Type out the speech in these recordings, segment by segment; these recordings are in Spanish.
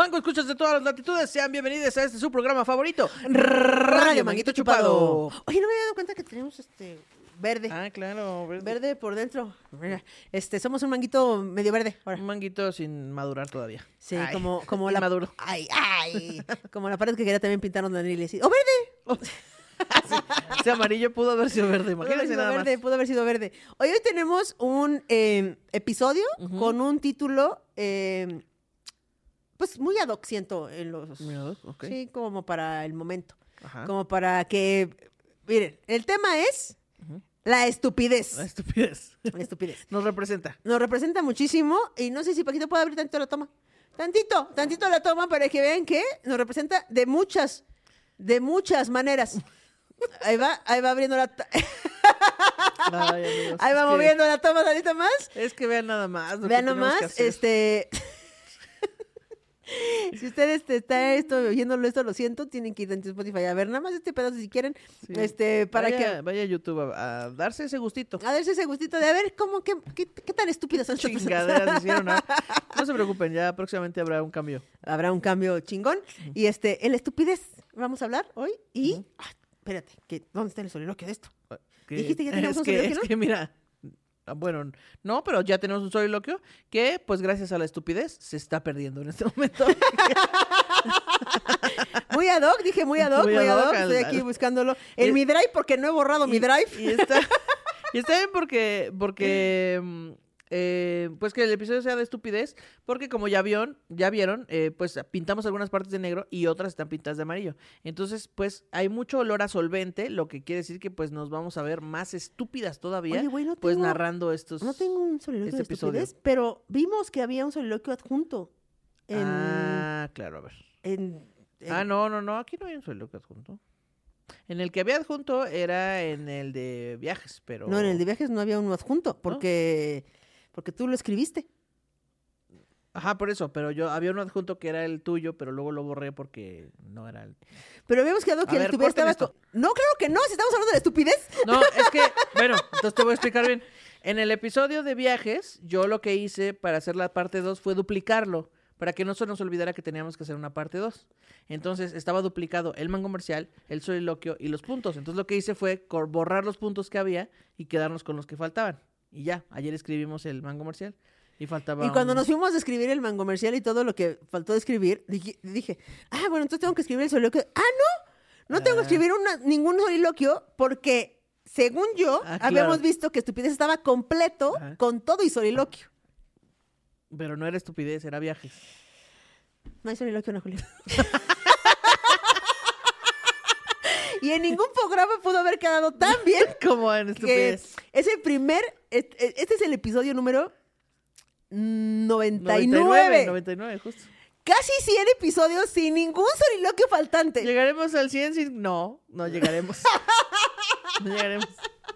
Mango, escuchas de todas las latitudes, sean bienvenidos a este su programa favorito, Radio Manguito Chupado. Oye, no me había dado cuenta que tenemos verde. Ah, claro, Verde por dentro. Mira, somos un manguito medio verde ahora. Un manguito sin madurar todavía. Sí, Ay, como la inmaduro. Ay. Como la pared que quería también pintar donde Daniel y decir, ¡oh, verde! Ese amarillo pudo haber sido verde, imagínense nada más. Pudo haber sido verde. Hoy tenemos un episodio con un título pues muy ad hoc, siento, en los... Muy ad hoc, ok. Sí, como para el momento. Ajá. Como para que... Miren, el tema es la estupidez. La estupidez. La estupidez. Nos representa. Nos representa muchísimo y no sé si Paquito puede abrir tantito la toma. Tantito la toma para que vean que nos representa de muchas maneras. Ahí va abriendo la... Ay, amigos, Ahí va moviendo la toma tantito más. Es que vean nada más. lo que Vean tenemos nomás, que hacer. Si ustedes está oyéndolo esto, lo siento, tienen que ir a Spotify a ver nada más este pedazo si quieren, Sí. para Vaya a YouTube a darse ese gustito. a darse ese gustito de a ver qué tan estúpidas son estas personas. Chingaderas hicieron. No se preocupen, ya próximamente habrá un cambio. Habrá un cambio chingón. Y en la estupidez vamos a hablar hoy y... espérate, ¿dónde está el soliloquio de esto? Dijiste que ya teníamos un soliloquio, ¿no? Es que mira, bueno, no, pero ya tenemos un soliloquio que, pues gracias a la estupidez, se está perdiendo en este momento. Muy ad hoc, dije muy ad hoc. Estoy aquí buscándolo en mi drive porque no he borrado mi drive. Y está bien porque pues que el episodio sea de estupidez, porque como ya vieron, pues pintamos algunas partes de negro y otras están pintadas de amarillo. Entonces, pues hay mucho olor a solvente, lo que quiere decir que pues nos vamos a ver más estúpidas todavía, Oye, güey, pues narrando estos. No tengo un soliloquio de episodio. estupidez, pero vimos que había un soliloquio adjunto. Ah, claro, a ver. No, aquí no hay un soliloquio adjunto. En el que había adjunto era en el de viajes, pero... No, en el de viajes no había uno adjunto, porque tú lo escribiste. Ajá, por eso, pero yo había uno adjunto que era el tuyo, pero luego lo borré porque no era el... Pero habíamos quedado que la estupidez estaba... No, claro que no, si estamos hablando de estupidez. No, es que, bueno, entonces te voy a explicar bien. En el episodio de viajes, yo lo que hice para hacer la parte 2 fue duplicarlo, para que no se nos olvidara que teníamos que hacer una parte 2. Entonces, estaba duplicado el man comercial, el soliloquio y los puntos. Entonces, lo que hice fue borrar los puntos que había y quedarnos con los que faltaban. Y ya, ayer escribimos el man comercial y faltaba... Y cuando nos fuimos a escribir el man comercial y todo lo que faltó de escribir, dije, bueno, entonces tengo que escribir el soliloquio. No tengo que escribir ningún soliloquio porque, según yo, habíamos visto que estupidez estaba completo con todo y soliloquio. Pero no era estupidez, era viajes. No hay soliloquio, no, Julio. Y en ningún programa pudo haber quedado tan bien como en estupidez. Es el primer... Este es el episodio número 99. 99, justo. Casi 100 episodios sin ningún soliloquio faltante. ¿Llegaremos al 100 sin...? No llegaremos. No llegaremos.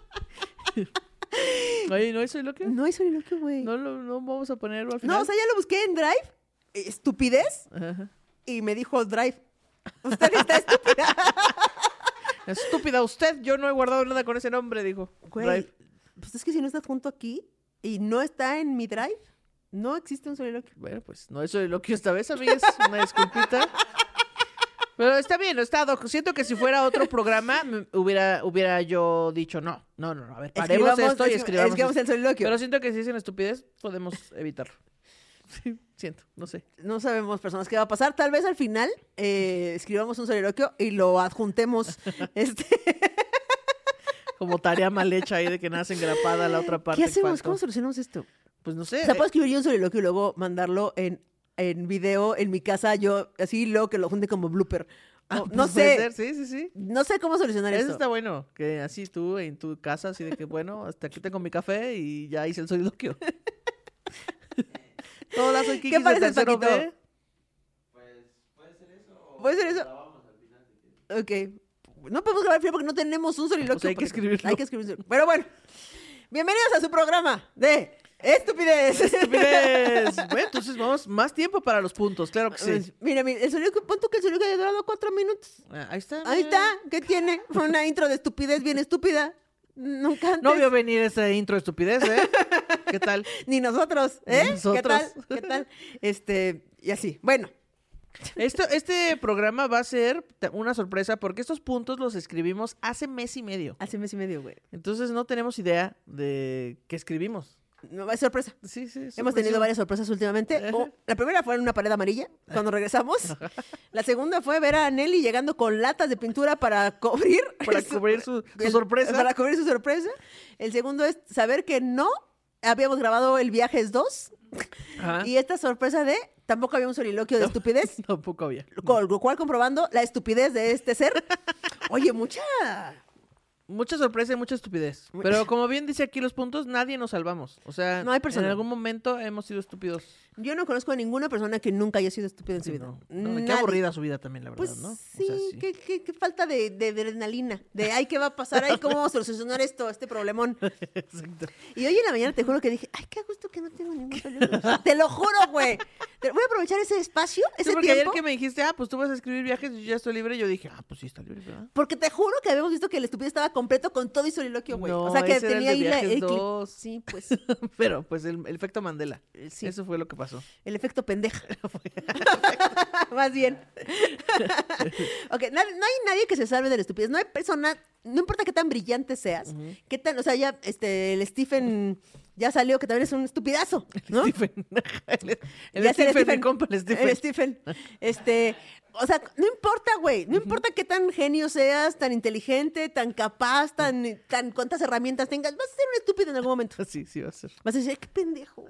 Oye, ¿no hay soliloquio? No hay soliloquio, güey. No vamos a ponerlo al final. No, o sea, ya lo busqué en Drive, estupidez, y me dijo Drive, usted está estúpida. Estúpida usted, yo no he guardado nada con ese nombre, dijo. Güey, Drive. Pues es que si no estás junto aquí y no está en mi Drive, no existe un soliloquio. Bueno, pues no hay soliloquio esta vez, amigas, una disculpita. Pero está bien, siento que si fuera otro programa hubiera yo dicho no, a ver, paremos esto y escribamos el soliloquio. Pero siento que si es en estupidez, podemos evitarlo. Sí, siento, no sé. No sabemos, personas, qué va a pasar. Tal vez al final escribamos un soliloquio y lo adjuntemos. Como tarea mal hecha ahí de que nace engrapada la otra parte. ¿Qué hacemos? ¿Cómo solucionamos esto? Pues no sé. O sea, puedo escribir yo un soliloquio y luego mandarlo en video en mi casa, yo así luego que lo junte como blooper. No sé. Sí. No sé cómo solucionar eso. Eso está bueno, que así tú en tu casa, así de que bueno, hasta aquí tengo mi café y ya hice el soliloquio. Hola, soy Kiki. ¿Qué parece, Paquito? B. Pues puede ser eso. ¿Puede ser eso? Grabamos al final si quieres. Ok. No podemos grabar porque no tenemos un soliloquio. Pues hay que escribirlo. Hay que escribirlo. Pero bueno, bienvenidos a su programa de Estupidez. ¡Estupidez! Bueno, entonces vamos más tiempo para los puntos, claro que sí. Mira, el soliloquio, pon tú que el soliloquio haya durado 4 minutos. Ahí está. Ahí está. ¿Qué tiene? Fue una intro de estupidez bien estúpida. Nunca antes. No vio venir ese intro de estupidez, ¿eh? ¿Qué tal? Ni nosotros, ¿eh? Ni nosotros. ¿Qué tal? Y así. Bueno, Este programa va a ser una sorpresa porque estos puntos los escribimos hace mes y medio. Hace mes y medio, güey. Entonces no tenemos idea de qué escribimos. No, es sorpresa. Sí, sí. Hemos tenido varias sorpresas últimamente. La primera fue en una pared amarilla, cuando regresamos. La segunda fue ver a Nelly llegando con latas de pintura para cubrir. Para cubrir su sorpresa. Para cubrir su sorpresa. El segundo es saber que no habíamos grabado el Viajes 2. Ajá. Y esta sorpresa de tampoco había un soliloquio de estupidez. Tampoco había. Con lo cual comprobando la estupidez de este ser. Oye, Mucha sorpresa y mucha estupidez. Pero como bien dice aquí los puntos, nadie nos salvamos. O sea, No hay persona. en algún momento hemos sido estúpidos. Yo no conozco a ninguna persona que nunca haya sido estúpida en su Sí, vida. no, qué Nadie. aburrida su vida también, la verdad, Pues ¿no? O sí, sea, sí. Qué falta de adrenalina. De, ay, ¿qué va a pasar? Ay, ¿cómo vamos a solucionar este problemón? Exacto. Y hoy en la mañana te juro que dije, ay, qué a gusto que no tengo ningún problema. Te lo juro, güey. Voy a aprovechar ese espacio, Sí, ese porque tiempo. ayer que me dijiste, pues tú vas a escribir viajes y yo ya estoy libre, yo dije, pues sí, está libre, ¿verdad? Porque te juro que habíamos visto que el estúpido estaba completo con todo y soliloquio, güey. No, O sea, que ese era el tenía de ahí Viajes el clip. 2. Sí, pues, Pero, pues, el efecto Mandela. sí. Eso fue lo que pasó. El efecto pendeja. Más bien. Ok, no hay nadie que se salve de la estupidez. No hay persona, no importa qué tan brillante seas, qué tan, o sea, ya el Stephen ya salió que también es un estupidazo, ¿no? Stephen. El Ya sé, Stephen, mi compa, el Stephen. El Stephen. O sea, no importa, güey. No importa qué tan genio seas, tan inteligente, tan capaz, tan cuántas herramientas tengas. Vas a ser un estúpido en algún momento. Sí, sí va a ser. Vas a decir, qué pendejo.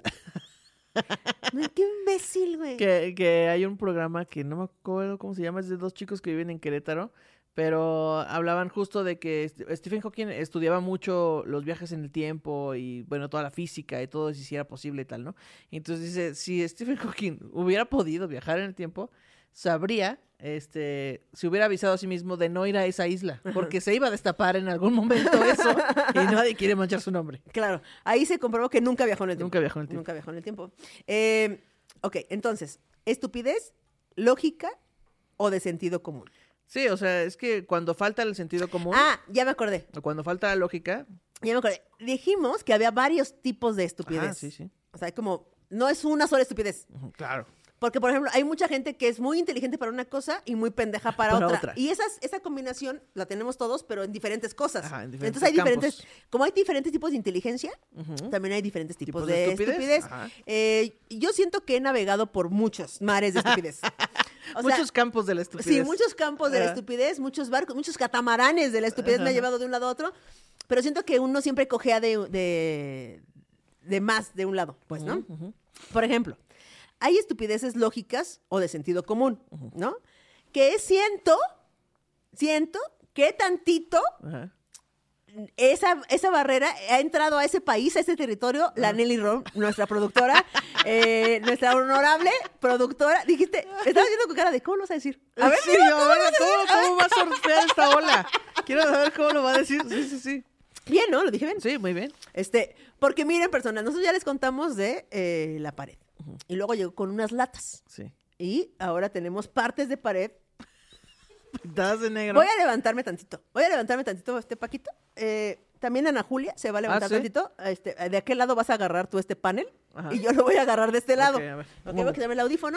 No, qué imbécil, güey. Que hay un programa que no me acuerdo cómo se llama, es de dos chicos que viven en Querétaro, pero hablaban justo de que Stephen Hawking estudiaba mucho los viajes en el tiempo y, bueno, toda la física y todo, si era posible y tal, ¿no? Y entonces dice, si Stephen Hawking hubiera podido viajar en el tiempo, sabría, se hubiera avisado a sí mismo de no ir a esa isla, porque se iba a destapar en algún momento eso y nadie quiere manchar su nombre. Claro, ahí se comprobó que nunca viajó en el tiempo. Nunca viajó en el tiempo. Nunca viajó en el tiempo. Ok, entonces, estupidez, lógica o de sentido común. Sí, o sea, es que cuando falta el sentido común, Ya me acordé. o cuando falta la lógica, Ya me acordé. Dijimos que había varios tipos de estupidez. sí. O sea, como, no es una sola estupidez. Claro. Porque, por ejemplo, hay mucha gente que es muy inteligente para una cosa y muy pendeja para otra. Y esa combinación la tenemos todos, pero en diferentes cosas. Ajá, en diferentes Entonces hay diferentes, campos. como hay diferentes tipos de inteligencia, también hay diferentes tipos de estupidez. Ajá. Yo siento que he navegado por muchos mares de estupidez. O sea, Muchos campos de la estupidez. sí, muchos campos de la estupidez, muchos barcos, muchos catamaranes de la estupidez me ha llevado de un lado a otro, pero siento que uno siempre cojea de más de un lado, pues, ¿no? Por ejemplo, hay estupideces lógicas o de sentido común, ¿no? Que siento que tantito Ajá. esa barrera ha entrado a ese país, a ese territorio, la Nelly Ron, nuestra productora, nuestra honorable productora. Dijiste, estabas viendo con cara de, ¿cómo lo vas a decir? A ver, Sí, dime, yo, ¿cómo va a sortear esta ola? Quiero saber cómo lo va a decir. Sí. bien, ¿no? Lo dije bien. Sí, muy bien. Porque miren, personas, nosotros ya les contamos de la pared. Y luego llegó con unas latas. Sí. Y ahora tenemos partes de pared. Pintadas de negro. Voy a levantarme tantito, Paquito. También Ana Julia se va a levantar ¿sí? tantito. ¿De aquel lado vas a agarrar tú este panel? Ajá. Y yo lo voy a agarrar de este lado. Ok, a ver. Voy a quitarme el audífono.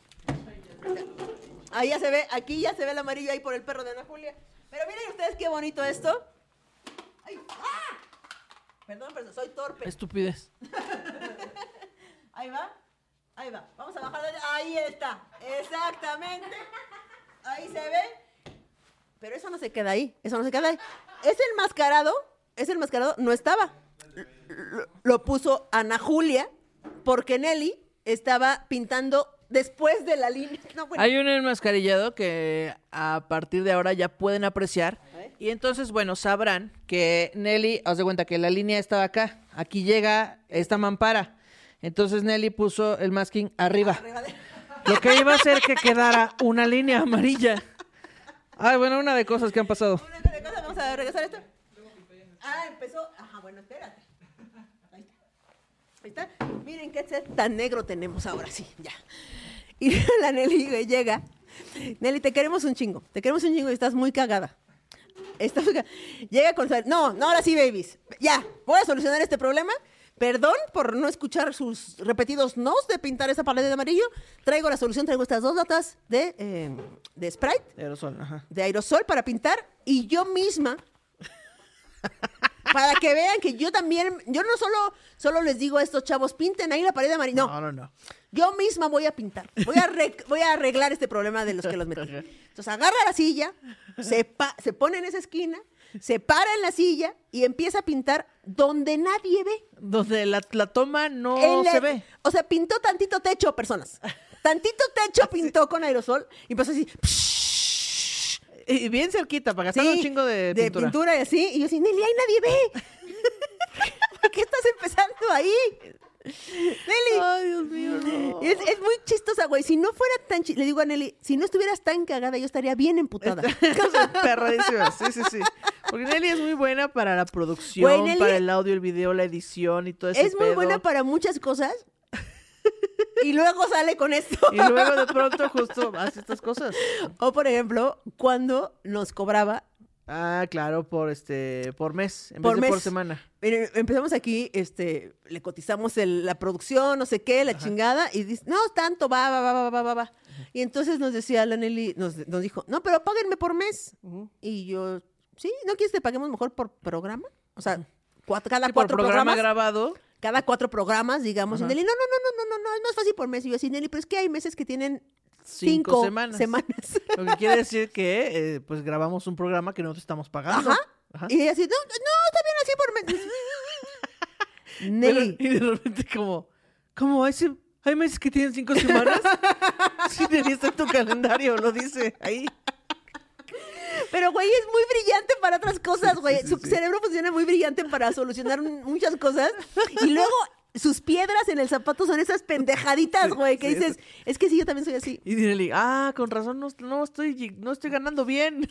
Ahí ya se ve, aquí ya se ve el amarillo ahí por el perro de Ana Julia. Pero miren ustedes qué bonito esto. ¡Ay! ¡Ah! Perdón, soy torpe. Estupidez. Ahí va. Vamos a bajarlo. Ahí está. Exactamente. Ahí se ve. Pero eso no se queda ahí. Ese enmascarado no estaba. Lo puso Ana Julia porque Nelly estaba pintando después de la línea. No, bueno. Hay un enmascarillado que a partir de ahora ya pueden apreciar. Y entonces, bueno, sabrán que Nelly, haz de cuenta que la línea estaba acá. Aquí llega esta mampara. Entonces Nelly puso el masking arriba. Lo que iba a hacer que quedara una línea amarilla. Ay, bueno, una de cosas que han pasado. Vamos a regresar esto. Empezó. Ajá, bueno, espérate. Ahí está. Miren qué set tan negro tenemos ahora, sí, ya. Y la Nelly güey, llega. Nelly, te queremos un chingo y estás muy cagada. Llega con... No, ahora sí, babies. Ya, voy a solucionar este problema. Perdón por no escuchar sus repetidos nos de pintar esa pared de amarillo. Traigo la solución, traigo estas 2 latas de Sprite, Aerosol, ajá. de aerosol para pintar, y yo misma, para que vean que yo también, yo no solo les digo a estos chavos, pinten ahí la pared de amarillo. No. Yo misma voy a pintar. Voy a arreglar este problema de los que los metí. Entonces agarra la silla, se pone en esa esquina, se para en la silla y empieza a pintar donde nadie ve. Donde la toma no se ve. O sea, pintó tantito techo, personas. Tantito techo pintó con aerosol y empezó así. Y bien cerquita, para gastar un chingo de pintura. Y así. Y yo así, Nelly, ahí nadie ve. ¿Por qué estás empezando ahí? Nelly. Ay, Dios mío, no. Es muy chistosa, güey. Si no fuera tan le digo a Nelly, si no estuvieras tan cagada, yo estaría bien emputada. Perradísima, sí. Porque Nelly es muy buena para la producción, Güey, Nelly para el audio, el video, la edición y todo eso. Es muy buena para muchas cosas. Y luego sale con esto. Y luego de pronto justo hace estas cosas. O por ejemplo, cuando nos cobraba. Ah, claro, por mes, en por vez de mes. por semana. Empezamos aquí, le cotizamos la producción, no sé qué, la chingada, y dice, no, tanto, va. Y entonces nos decía la Nelly, nos dijo, no, pero páguenme por mes. Y yo, sí, ¿no quieres que te paguemos mejor por programa? O sea, cada Sí, 4 por programa programas. grabado. Cada 4 programas, digamos. Ajá. Y Nelly, no, es más fácil por mes. Y yo así, Nelly, pero es que hay meses que tienen 5 5 semanas. Lo que quiere decir que pues grabamos un programa que nosotros estamos pagando. Ajá. Y ella así, no, está bien así por mes. Nelly. Pero, y de repente ¿cómo hay meses que tienen 5 semanas? Sí, debería estar en tu calendario, lo dice ahí. Pero, güey, es muy brillante para otras cosas, güey. Sí. Su cerebro funciona muy brillante para solucionar muchas cosas. Y luego sus piedras en el zapato son esas pendejaditas, güey, que dices, es que sí, yo también soy así. Y Nelly, con razón no estoy ganando bien.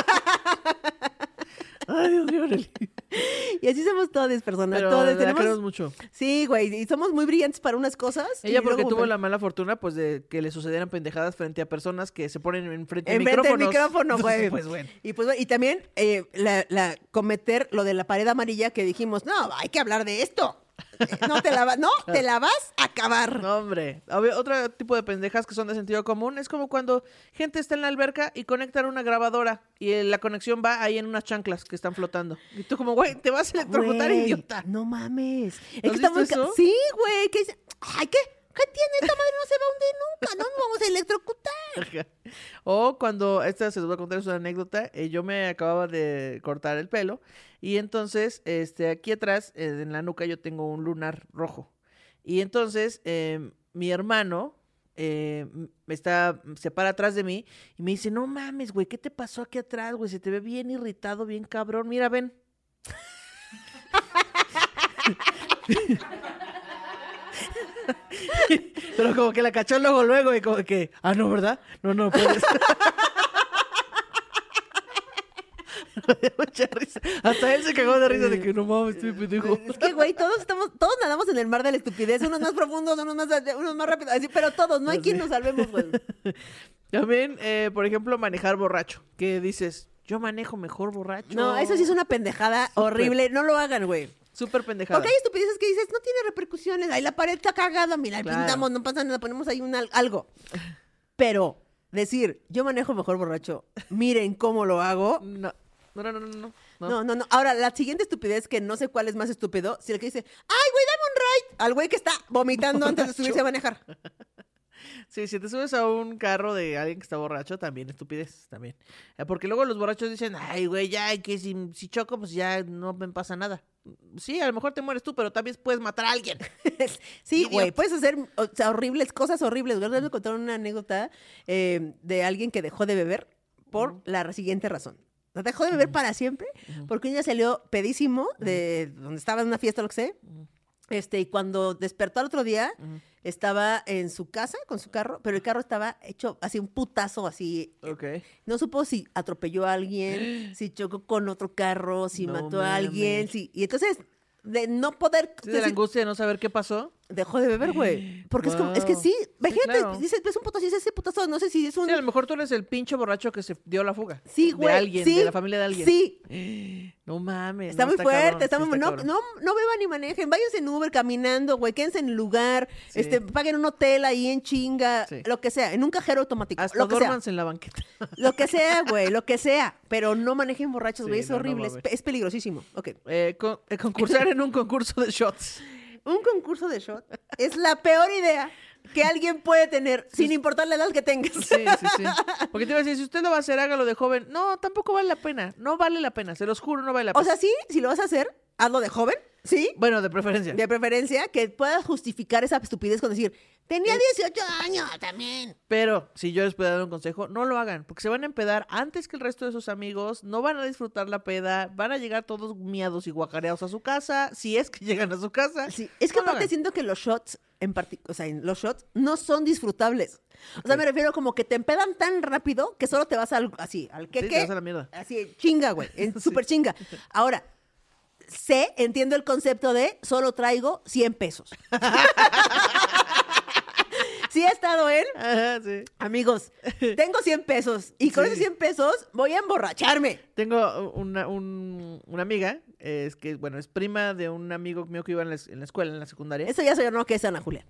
Ay, Dios mío, Nelly. Y así somos todas personas. Pero Todas la queremos mucho. Sí, güey, y somos muy brillantes para unas cosas. Ella y porque luego, tuvo la mala fortuna, pues, de que le sucedieran pendejadas frente a personas que se ponen enfrente de enfrente del micrófonos. micrófono, güey. Pues, bueno. Y también cometer lo de la pared amarilla que dijimos, no, hay que hablar de esto. Te la vas a acabar. No, hombre. Otro tipo de pendejas que son de sentido común es como cuando gente está en la alberca y conectan una grabadora y la conexión va ahí en unas chanclas que están flotando. Y tú como, güey, te vas a electrocutar, Güey, idiota. No mames. ¿Has visto eso? Sí, güey. Que dice, ay, ¿qué tiene? Esta madre no se va a hundir nunca. No nos vamos a electrocutar. O cuando, esta se los voy a contar, es una anécdota, yo me acababa de cortar el pelo y entonces aquí atrás, en la nuca, yo tengo un lunar rojo. Y entonces mi hermano se para atrás de mí y me dice, no mames, güey, ¿qué te pasó aquí atrás, güey? Se te ve bien irritado, bien cabrón. Mira, ven. Pero como que la cachó luego y como que, no, ¿verdad? No puedes. Me dio mucha risa. Hasta él se cagó de risa de que no mames, estoy pendejo. Es que, güey, todos nadamos en el mar de la estupidez. Unos más profundos, unos más rápidos. Así, pero todos, no hay quien nos salvemos, güey. También, por ejemplo, manejar borracho. Que dices, yo manejo mejor borracho. No, eso sí es una pendejada horrible. No lo hagan, güey. Súper pendejada. Porque hay estupideces que dices, no tiene repercusiones. Ahí la pared está cagada, mira, Claro. pintamos, no pasa nada, ponemos ahí algo. Pero decir, yo manejo mejor borracho, miren cómo lo hago. No. No. Ahora, la siguiente estupidez, que no sé cuál es más estúpido, si el que dice, ay, güey, dame un ride, al güey que está vomitando antes de subirse a manejar. Sí, si te subes a un carro de alguien que está borracho, también estupidez, también. Porque luego los borrachos dicen, ay, güey, ya, que si choco, pues ya no me pasa nada. Sí, a lo mejor te mueres tú, pero también puedes matar a alguien. Sí, güey, Idiota. puedes hacer horribles, cosas horribles. Me contaron una anécdota de alguien que dejó de beber por la siguiente razón. Dejó de beber para siempre porque un día salió pedísimo de donde estaba en una fiesta o lo que sé. Y cuando despertó al otro día, estaba en su casa con su carro, pero el carro estaba hecho así un putazo así. Ok. No supo si atropelló a alguien, si chocó con otro carro, si No mató a alguien. mames. Y entonces, de no poder... Sí, de la angustia de no saber qué pasó. Dejó de beber, güey. Porque es que Wow. sí. Sí, Imagínate, claro. dices, es un putazo, es ese putazo, no sé si es un... Sí, a lo mejor tú eres el pinche borracho que se dio la fuga. Sí, güey. De alguien, sí, de la familia de alguien. Sí, No mames. está no, muy fuerte, cabrón, está sí muy... No, cabrón. no beban ni manejen, váyanse en Uber caminando, güey, quédense en el lugar, Sí. paguen un hotel ahí en chinga, Sí. lo que sea, en un cajero automático, Hasta lo que sea. duérmanse en la banqueta. Lo que sea, güey, lo que sea. Pero no manejen borrachos, güey, Sí, es no, no horrible, mames. es peligrosísimo. Ok. Concursar en un concurso de shots. Un concurso de shot es la peor idea que alguien puede tener, sin importar la edad que tengas. Sí, sí, sí. Porque te iba a decir, si usted lo va a hacer, hágalo de joven. No, tampoco vale la pena. No vale la pena, se los juro, no vale la pena. O sea, sí, si lo vas a hacer, hazlo de joven, ¿sí? Bueno, de preferencia. De preferencia, que puedas justificar esa estupidez con decir, tenía 18 años también. Pero si yo les puedo dar un consejo, no lo hagan, porque se van a empedar antes que el resto de sus amigos, no van a disfrutar la peda, van a llegar todos miados y guacareados a su casa, si es que llegan a su casa. Sí, es que No lo aparte hagan. siento que los shots, o sea, los shots no son disfrutables. O sea, me refiero como que te empedan tan rápido que solo te vas al Sí, queque. te vas a la mierda. Así, chinga, güey, súper chinga. Ahora, entiendo el concepto de solo traigo 100 pesos. Sí he estado en, Ajá, sí. amigos, tengo 100 pesos y con Sí. esos 100 pesos voy a emborracharme. Tengo una amiga, es que, bueno, es prima de un amigo mío que iba en la escuela, en la secundaria. Eso ya soy yo, no, que es Ana Julia.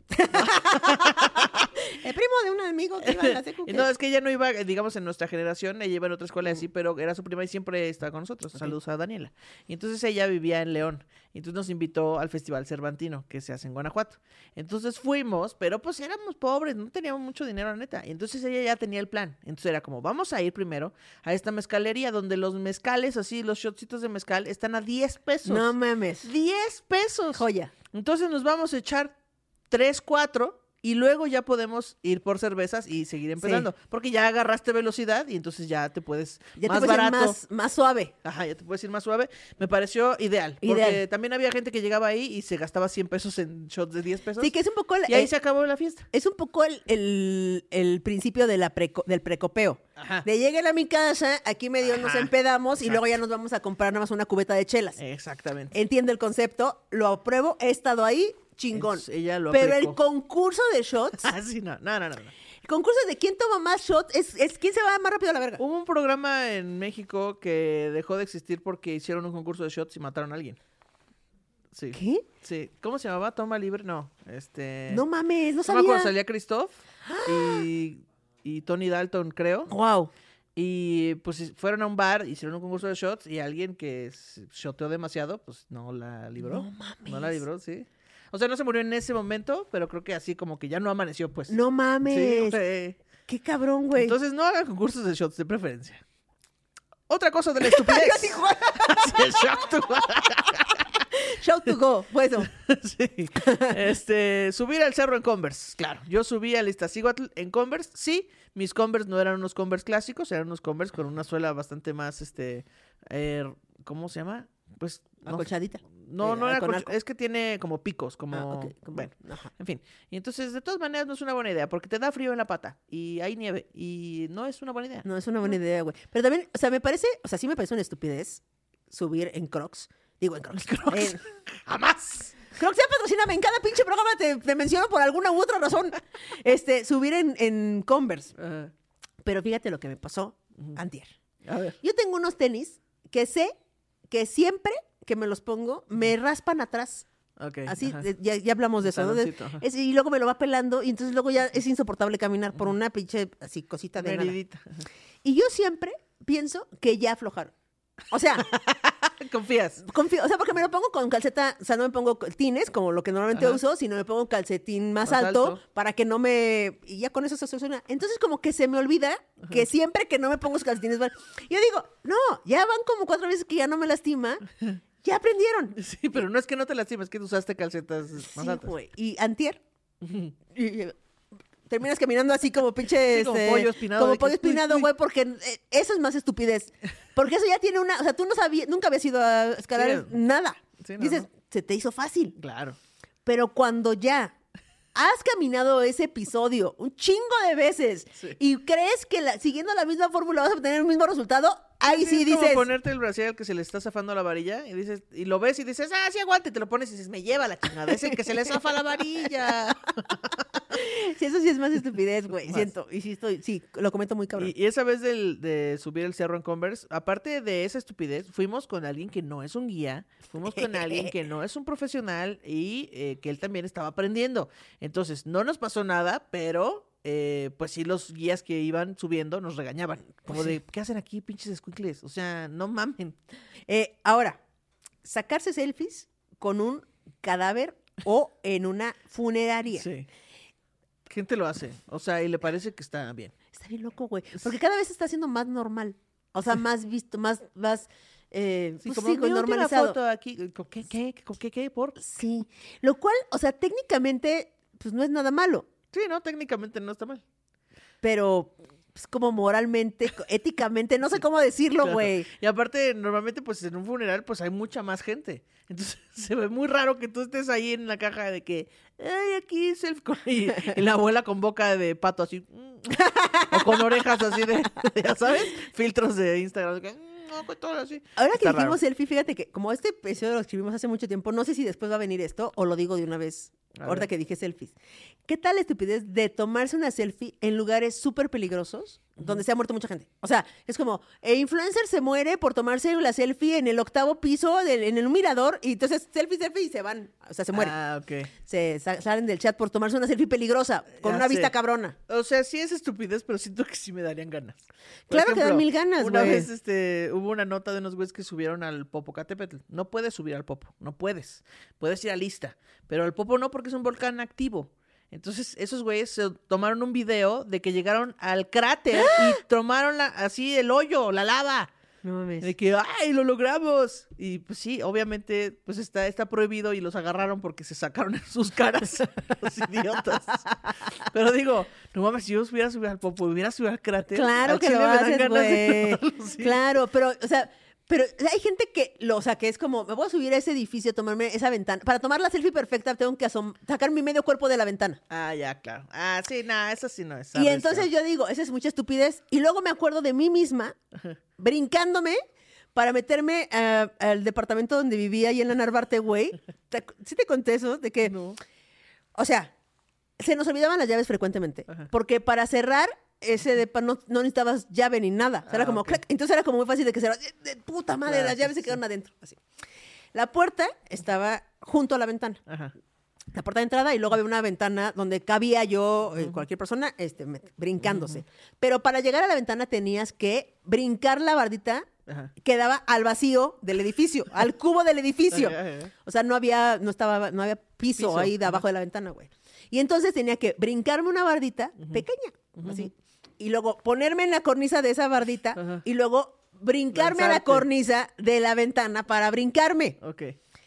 El primo de un amigo que iba a la secu. Y no, es que ella no iba, digamos, en nuestra generación, ella iba en otra escuela así, pero era su prima y siempre estaba con nosotros. Saludos a Daniela. Y entonces ella vivía en León. Y entonces nos invitó al Festival Cervantino, que se hace en Guanajuato. Entonces fuimos, pero pues éramos pobres, no teníamos mucho dinero, la neta. Y entonces ella ya tenía el plan. Entonces era como, vamos a ir primero a esta mezcalería donde los mezcales, así, los shotcitos de mezcal, están a 10 pesos. No mames. 10 pesos. Joya. Entonces nos vamos a echar 3, 4 y luego ya podemos ir por cervezas y seguir empezando. Porque ya agarraste velocidad y entonces ya te puedes Ya más te puedes ir barato. más suave. Ajá, ya te puedes ir más suave. Me pareció ideal. Porque Ideal. también había gente que llegaba ahí y se gastaba 100 pesos en shots de 10 pesos. Sí, que es un poco Y ahí se acabó la fiesta. es un poco el principio de del precopeo. Ajá. De lleguen a mi casa, aquí medio nos Ajá, empedamos y exacto. luego ya nos vamos a comprar nada más una cubeta de chelas. Exactamente. Entiendo el concepto, lo apruebo, he estado ahí, chingón. Entonces, ella lo Pero aplicó. el concurso de shots, Ah, sí, no. el concurso de quién toma más shots, es quién se va más rápido a la verga. Hubo un programa en México que dejó de existir porque hicieron un concurso de shots y mataron a alguien. Sí. ¿Qué? Sí. ¿Cómo se llamaba? ¿Toma libre? No. No mames, no No me acuerdo, sabía. salía Christoph y Tony Dalton, creo. Wow. Y pues fueron a un bar, hicieron un concurso de shots y alguien que shoteó demasiado, pues no la libró. No mames. No la libró, sí. O sea, no se murió en ese momento, pero creo que así como que ya no amaneció, pues. No mames. Sí, güey. Qué cabrón, güey. Entonces no hagan concursos de shots de preferencia. Otra cosa de la estupidez. Yo Tijuana. Sí, el shot to- Shout to go, pues eso. Sí. Subir al cerro en Converse. Claro, yo subí al Iztaccíhuatl en Converse. Sí, mis Converse no eran unos Converse clásicos, eran unos Converse con una suela bastante más, ¿cómo se llama? Pues, no, Acolchadita. no era con acolch- arco. es que tiene como picos, como, Ah, ok, bueno, ajá. en fin. Y entonces, de todas maneras, no es una buena idea, porque te da frío en la pata y hay nieve y no es una buena idea. No, es una buena idea, güey. Pero también, o sea, sí me parece una estupidez subir en Crocs. Digo, en Crocs. Crocs. ¡Jamás! Crocs ya patrocíname, en cada pinche programa te menciono por alguna u otra razón. Subir en Converse. Ajá. Pero fíjate lo que me pasó antier. A ver. Yo tengo unos tenis que sé que siempre que me los pongo, me raspan atrás. Ok. Así, ajá. ya hablamos de eso, ¿no? Taloncito, ajá. Y luego me lo va pelando y entonces luego ya es insoportable caminar por una pinche así cosita de nada. Meridita. Y yo siempre pienso que ya aflojaron. O sea, Confías. confío, o sea, porque me lo pongo con calceta, o sea, no me pongo tines como lo que normalmente Ajá. uso, sino me pongo calcetín más Más alto, alto. para que no me... Y ya con eso se soluciona. Entonces como que se me olvida que siempre que no me pongo los calcetines van... Yo digo, no, ya van como 4 veces que ya no me lastima, ya aprendieron. Sí, pero no es que no te lastimes, es que usaste calcetas más Sí, altas. güey. Y antier, terminas caminando así como pinche... Sí, como pollo espinado, Como de que, pollo uy, espinado, uy. güey, porque eso es más estupidez. Porque eso ya tiene una... O sea, tú no sabías, nunca habías ido a escalar Sí. nada. Sí, no, Dices, no. se te hizo fácil. Claro. Pero cuando ya has caminado ese episodio un chingo de veces Sí. y crees que siguiendo la misma fórmula vas a obtener el mismo resultado, ahí sí Es como dices... ponerte el brasier al que se le está zafando la varilla y dices, y lo ves y dices, sí aguante, y te lo pones y dices, me lleva la chingada, es el que se le zafa la varilla. Sí, eso sí es más estupidez, güey. Más. Siento. Y sí, lo comento muy cabrón. Y esa vez de subir el cerro en Converse, aparte de esa estupidez, fuimos con alguien que no es un guía, fuimos con alguien que no es un profesional y que él también estaba aprendiendo. Entonces, no nos pasó nada, pero pues sí los guías que iban subiendo nos regañaban. Como de, ¿qué hacen aquí, pinches escuincles? O sea, no mamen. Ahora, sacarse selfies con un cadáver o en una funeraria. Sí. Gente lo hace, o sea, y le parece que está bien. Está bien loco, güey. Porque cada vez se está haciendo más normal. O sea, más visto, más Sí, pues como sí, güey, "Mira, última normalizado. foto aquí. ¿Con ¿Qué? ¿Por? Sí. Lo cual, o sea, técnicamente, pues no es nada malo. Sí, no, técnicamente no está mal. Pero, pues como moralmente, éticamente, no sé cómo decirlo, Claro. güey. Y aparte, normalmente, pues en un funeral, pues hay mucha más gente. Entonces, se ve muy raro que tú estés ahí en la caja de que, ay, aquí selfie. Y la abuela con boca de pato así. O con orejas así de, ya sabes, filtros de Instagram. De que, no, con todo así. Ahora que Está dijimos raro. selfie, fíjate que como este episodio lo escribimos hace mucho tiempo, no sé si después va a venir esto o lo digo de una vez, A ahorita ver. que dije selfies. ¿Qué tal la estupidez de tomarse una selfie en lugares súper peligrosos donde se ha muerto mucha gente? O sea, es como, influencer se muere por tomarse la selfie en el 8º piso, en el mirador, y entonces selfie y se van, o sea, se mueren. Ah, ok. Salen del chat por tomarse una selfie peligrosa, con Ya una sé. vista cabrona. O sea, sí es estupidez, pero siento que sí me darían ganas. Por Claro que dan mil ganas, Una güey. vez hubo una nota de unos güeyes que subieron al Popocatépetl. No puedes subir al Popo, no puedes. Puedes ir a Lista, pero al Popo no porque es un volcán activo. Entonces, esos güeyes se tomaron un video de que llegaron al cráter y tomaron así el hoyo, la lava. No mames. De que, ¡ay, lo logramos! Y pues sí, obviamente, pues está prohibido y los agarraron porque se sacaron en sus caras los idiotas. Pero digo, no mames, si yo hubiera subido al Popo, hubiera subido al cráter. Claro al que chile lo me dan haces, ganas de güey. tomarlo, sí. Claro, pero, o sea, pero hay gente que, o sea, que es como, me voy a subir a ese edificio, tomarme esa ventana. Para tomar la selfie perfecta, tengo que sacar mi medio cuerpo de la ventana. Ah, ya, claro. Ah, sí, nada, eso sí no es. Y entonces yo digo, esa es mucha estupidez. Y luego me acuerdo de mí misma, brincándome para meterme al departamento donde vivía ahí en la Narvarte, güey. ¿Sí te conté eso? De que, No. o sea, se nos olvidaban las llaves frecuentemente. Ajá. Porque para cerrar ese depa no necesitabas llave ni nada. O sea, era Ah, como, ok. clac. Entonces era como muy fácil de que cerrar. De puta madre, Claro, las llaves sí, se quedaron sí. adentro. Así. La puerta estaba junto a la ventana. Ajá. La puerta de entrada y luego había una ventana donde cabía yo, cualquier persona, brincándose. Pero para llegar a la ventana tenías que brincar la bardita Ajá. que daba al vacío del edificio, al cubo del edificio. Ajá, ajá. O sea, no había piso, Piso, ahí de ajá. abajo de la ventana, güey. Y entonces tenía que brincarme una bardita pequeña, así. Y luego ponerme en la cornisa de esa bardita Ajá. y luego brincarme a la Lanzarte. cornisa de la ventana para brincarme. Ok.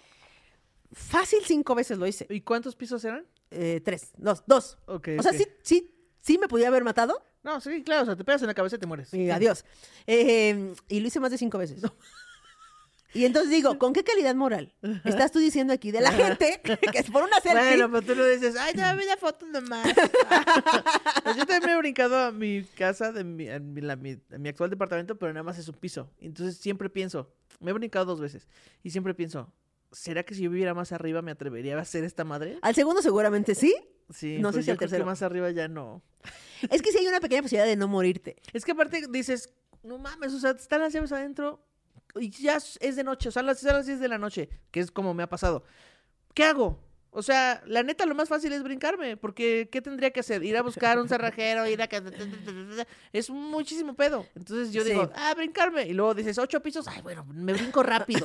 Fácil 5 veces lo hice. ¿Y cuántos pisos eran? 3, 2. Ok. O sea, ok. sí me podía haber matado No, sí, claro, o sea, te pegas en la cabeza y te mueres. y adiós. Y lo hice más de 5 veces. Y entonces digo, ¿con qué calidad moral estás tú diciendo aquí de la gente que es por una selfie? Bueno, pues tú lo dices, ay, ya vi la foto nomás. Pues yo también me he brincado a mi casa, a mi actual departamento, pero nada más es un piso. Entonces siempre pienso, me he brincado 2 veces, y siempre pienso, ¿será que si yo viviera más arriba me atrevería a hacer esta madre? Al segundo seguramente sí. Sí, No sé pero si yo al creo que tercero. más arriba ya no. Es que sí hay una pequeña posibilidad de no morirte. Es que aparte dices, no mames, o sea, están las llaves adentro y ya es de noche, o sea, son las 10 de la noche, que es como me ha pasado. ¿Qué hago? O sea, la neta, lo más fácil es brincarme, porque ¿qué tendría que hacer? Ir a buscar un cerrajero, ir a... Es muchísimo pedo. Entonces yo digo, Sí. brincarme. Y luego dices, 8 pisos, ay, bueno, me brinco rápido.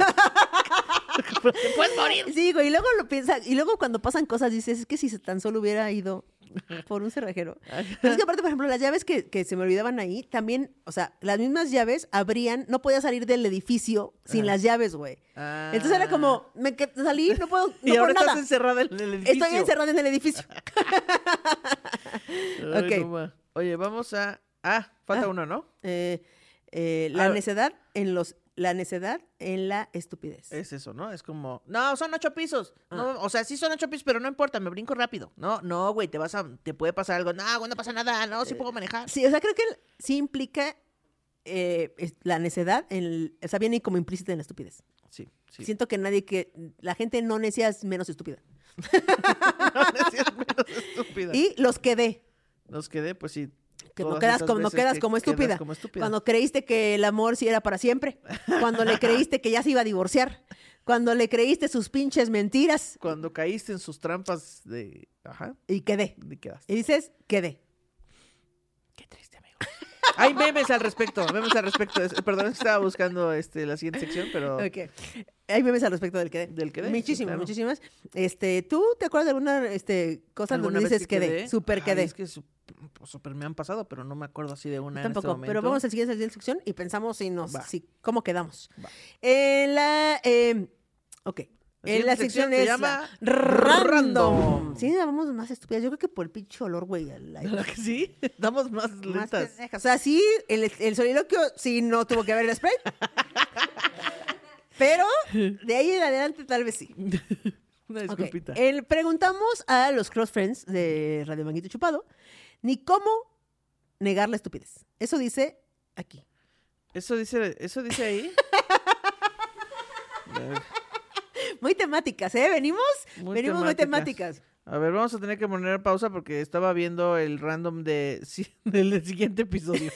Te puedes morir. Sí, güey, y luego lo piensas, y luego cuando pasan cosas dices, es que si tan solo hubiera ido por un cerrajero. Pero es que aparte, por ejemplo, las llaves que se me olvidaban ahí, también, o sea, las mismas llaves abrían, no podía salir del edificio sin las llaves, güey. Ah. Entonces era como, salí, no puedo, no Y puedo ahora nada. estás encerrada en el edificio. Estoy encerrada en el edificio. Ay, Ok. no ma. Oye, vamos a... falta uno, ¿no? La A- necedad la necedad en la estupidez. Es eso, ¿no? Es como, no, son 8 pisos. Ah. No, o sea, sí son 8 pisos, pero no importa, me brinco rápido. No, güey, te puede pasar algo. No, güey, no pasa nada. No, sí puedo manejar. Sí, o sea, creo que sí implica la necedad, o sea, viene como implícita en la estupidez. Sí, sí. Siento que la gente no necia es menos estúpida. No, decías menos estúpida. Y los quedé. Nos quedé, pues sí. Que no todas quedas, esas como, no veces quedas que como estúpida. quedas como estúpida. Cuando creíste que el amor sí era para siempre. Cuando le creíste que ya se iba a divorciar. Cuando le creíste sus pinches mentiras. Cuando caíste en sus trampas de... Ajá. Y quedé. Y quedaste. Y dices, quedé. Qué triste, amigo. Hay memes al respecto. Perdón, es que estaba buscando la siguiente sección, pero... Ok. Hay memes al respecto del quedé. Del quedé, Muchísimas, sí, claro. muchísimas. ¿Tú te acuerdas de alguna cosa ¿Alguna donde vez dices que quedé? Súper Ay, quedé. es que súper me han pasado, pero no me acuerdo así de una Tampoco, en este momento. pero vamos a la siguiente sección y pensamos Va. cómo quedamos. Va. En la... ok. La En la siguiente sección sección se es llama Random. Random. Sí, vamos más estúpidas. Yo creo que por el pinche olor, güey. ¿Verdad que sí? Damos más Más lentas. pendejas. O sea, sí, el soliloquio sí no tuvo que ver el spray. Pero de ahí en adelante tal vez sí. Una Ok. disculpita. Preguntamos a los close friends de Radio Manguito Chupado ni cómo negar la estupidez. Eso dice aquí. ¿Eso dice ahí? Muy temáticas, ¿eh? Venimos muy temáticas. A ver, vamos a tener que poner pausa porque estaba viendo el random del siguiente episodio.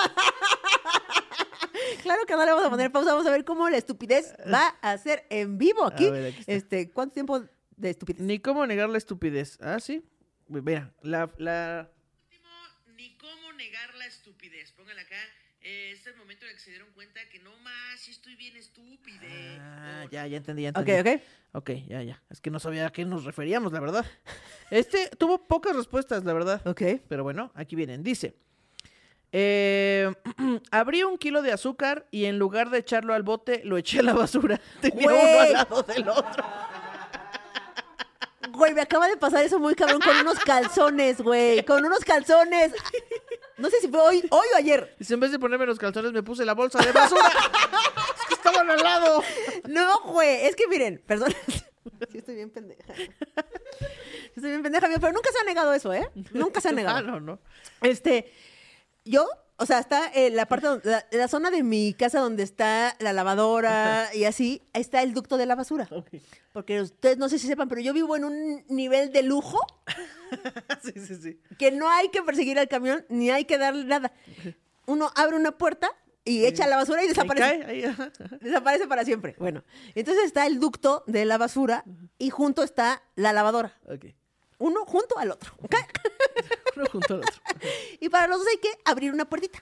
Claro que no le vamos a poner pausa, vamos a ver cómo la estupidez va a ser en vivo aquí. A ver, aquí está. ¿Cuánto tiempo de estupidez? Ni cómo negar la estupidez. Ah, sí. Mira, Ni cómo negar la estupidez. Póngala acá. Este es el momento en el que se dieron cuenta que no más, sí estoy bien estúpide. Ah, ya entendí. Ok, ok. Ok, ya. Es que no sabía a qué nos referíamos, la verdad. Tuvo pocas respuestas, la verdad. Ok. Pero bueno, aquí vienen. Dice, abrí 1 kilo de azúcar y en lugar de echarlo al bote, lo eché a la basura. Tenía Güey. uno al lado del otro. Güey, me acaba de pasar eso muy cabrón con unos calzones, güey. Con unos calzones. No sé si fue hoy o ayer. Dice, en vez de ponerme los calzones, me puse la bolsa de basura. Es que estaban al lado. No, güey. Es que miren, perdón. Sí, estoy bien pendeja. Amigo, pero nunca se ha negado eso, ¿eh? Nunca se ha negado. Ah, no. Yo, o sea, está en la parte, la zona de mi casa donde está la lavadora y así, está el ducto de la basura. Ok. Porque ustedes no sé si sepan, pero yo vivo en un nivel de lujo Sí. que no hay que perseguir al camión ni hay que darle nada. Uno abre una puerta y echa la basura y desaparece. Ahí cae, ahí, ajá. Desaparece para siempre. Bueno, entonces está el ducto de la basura y junto está la lavadora. Ok. Uno junto al otro, ¿ok? Uno junto al otro. Y para los dos hay que abrir una puertita.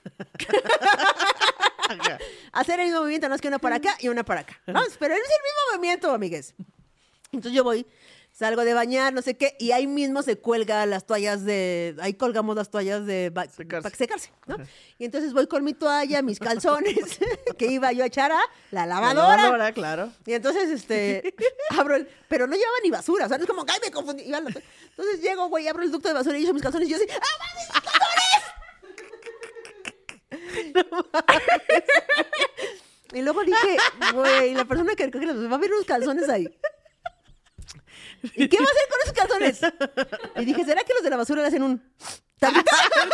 Ajá. Hacer el mismo movimiento, no es que una para acá y una para acá. No, pero es el mismo movimiento, amigues. Entonces yo voy, salgo de bañar, no sé qué, y ahí mismo se cuelga las toallas ahí colgamos las toallas Secarse. para secarse, ¿no? Y entonces voy con mi toalla, mis calzones, que iba yo a echar a la lavadora. La lavadora, claro. Y entonces, abro pero no llevaba ni basura, o sea, no es como, ay, me confundí. Entonces llego, güey, abro el ducto de basura y echo mis calzones y yo así, ¡ah, mames, mis calzones! Y luego dije, güey, la persona que recoge va a ver unos calzones ahí. ¿Y qué va a hacer con esos calzones? Y dije, ¿será que los de la basura le hacen un tantito?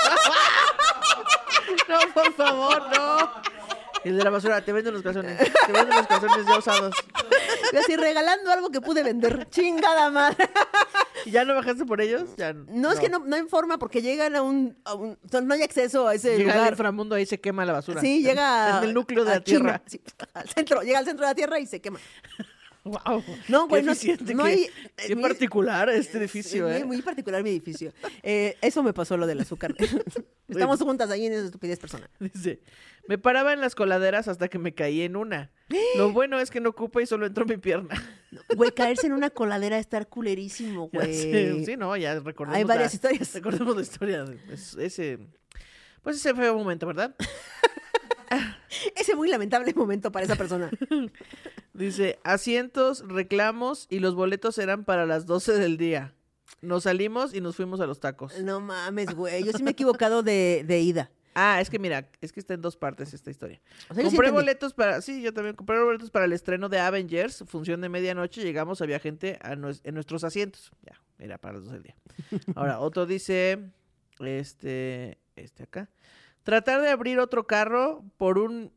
No, por favor, no. El de la basura, te venden los calzones. Te venden los calzones ya usados. Yo así regalando algo que pude vender. Chingada madre. ¿Y ya no bajaste por ellos? Ya No, es que no hay forma porque llegan a un no hay acceso a ese Llega al lugar. inframundo, ahí se quema la basura. Sí, llega en el núcleo de a la tierra. China. Sí, al centro, llega al centro de la tierra y se quema. Wow. No, güey, Qué no, eficiente, no qué, hay. qué particular este edificio, muy, muy particular mi edificio. Eso me pasó lo del azúcar. Estamos juntas ahí en esa estupidez personal. Dice, me paraba en las coladeras hasta que me caí en una. Lo bueno es que no ocupa y solo entró mi pierna. Güey, caerse en una coladera es estar culerísimo, Ya güey. sé, sí, no, ya recordemos. Hay varias historias. Recordemos la historia. Ese fue un momento, ¿verdad? Ese muy lamentable momento para esa persona. Dice, asientos, reclamos y los boletos eran para las 12 del día. Nos salimos y nos fuimos a los tacos. No mames, güey. Yo sí me he equivocado de ida. Ah, es que mira, es que está en 2 partes esta historia. O sea, yo sí Compré entendí. boletos para, sí, yo también compré boletos para el estreno de Avengers, función de medianoche, llegamos, había gente en nuestros asientos. Ya, era para las 12 del día. Ahora, otro dice, acá. Tratar de abrir otro carro por un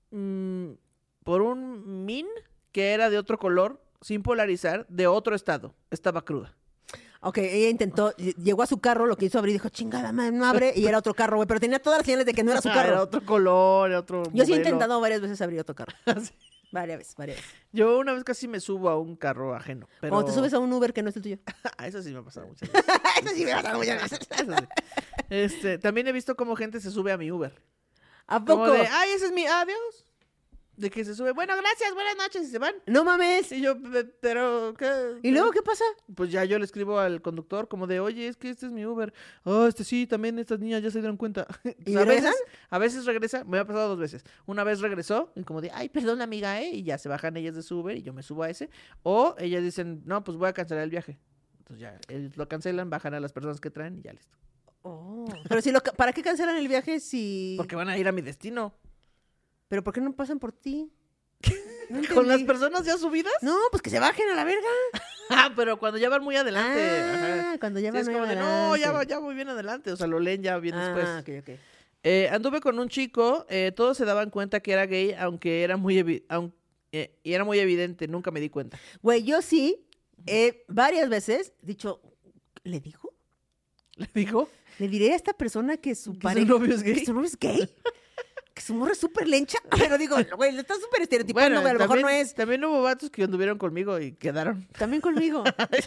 min que era de otro color, sin polarizar, de otro estado. Estaba cruda. Ok, ella intentó, llegó a su carro, lo que hizo abrir, dijo, chingada madre, no abre, y era otro carro, güey, pero tenía todas las señales de que no era su carro. Era otro color, era otro Yo sí he modelo. intentado varias veces abrir otro carro. Sí. Varias veces. Yo una vez casi me subo a un carro ajeno. Pero... Cuando te subes a un Uber que no es el tuyo. Eso sí me ha pasado muchas veces. Eso sí me ha pasado muchas veces. Eso sí. También he visto cómo gente se sube a mi Uber. ¿A Como poco? de, ay, ese es mi adiós. De que se sube, bueno, gracias, buenas noches, y se van. No mames. Y yo, pero, ¿qué? ¿Y luego qué pasa? Pues ya yo le escribo al conductor como de, oye, es que este es mi Uber. Oh, sí, también estas niñas ya se dieron cuenta. ¿Y a regresan? veces regresa, me ha pasado 2 veces. Una vez regresó y como de, ay, perdón, amiga, y ya se bajan ellas de su Uber y yo me subo a ese. O ellas dicen, no, pues voy a cancelar el viaje. Entonces ya, ellos lo cancelan, bajan a las personas que traen y ya listo. Oh. Pero si ¿para qué cancelan el viaje si...? Porque van a ir a mi destino. ¿Pero por qué no pasan por ti? No ¿Con las entendí. personas ya subidas? No, pues que se bajen a la verga. Ah, pero cuando ya van muy adelante. Ajá. Cuando ya Sí, van es muy como de, no, adelante. ya voy bien adelante. O sea, lo leen ya bien después. Ok. Anduve con un chico, todos se daban cuenta que era gay, aunque era muy y era muy evidente, nunca me di cuenta. Güey, yo sí, varias veces, dicho, ¿le digo? ¿Le dijo? ¿Le diré a esta persona que su ¿Que su pareja... novio es gay? ¿Que su novio es gay? ¿Que su morra es súper lencha? Pero digo, güey, le está súper estereotipando, güey, a lo mejor no es. También hubo vatos que anduvieron conmigo y quedaron. También conmigo.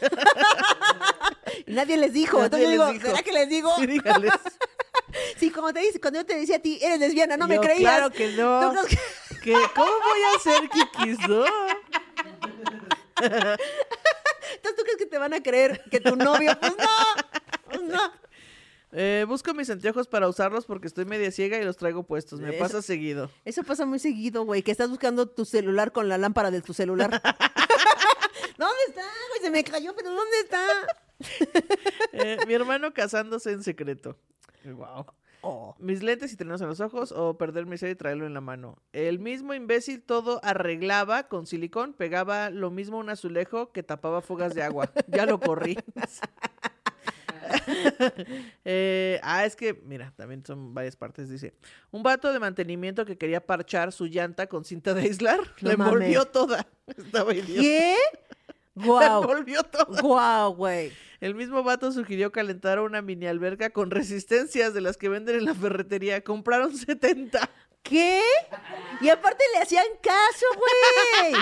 Nadie les dijo. Nadie Entonces yo les digo, dijo. ¿será que les digo? Sí, dígales. Sí, como te dice, cuando yo te decía a ti, eres lesbiana, no me Yo, creías. Claro que no. ¿Tú crees que- ¿Cómo voy a hacer kikis, no? Entonces tú crees que te van a creer que tu novio, pues no. Busco mis anteojos para usarlos porque estoy media ciega y los traigo puestos. Me Eso- pasa seguido. Eso pasa muy seguido, güey, que estás buscando tu celular con la lámpara de tu celular. ¿Dónde está, güey? Se me cayó, pero ¿dónde está? Mi hermano casándose en secreto. Wow. Oh. Mis lentes y trenos en los ojos o perder mi ser y traerlo en la mano. El mismo imbécil todo arreglaba con silicón, pegaba lo mismo a un azulejo que tapaba fugas de agua. Ya lo corrí. Es que, mira, también son varias partes. Dice, un vato de mantenimiento que quería parchar su llanta con cinta de aislar, No la envolvió mames. toda. Estaba idiota. ¿Qué? La Guau. envolvió toda. Guau, güey. El mismo vato sugirió calentar una mini alberca con resistencias de las que venden en la ferretería. Compraron 70. ¿Qué? Y aparte le hacían caso, güey.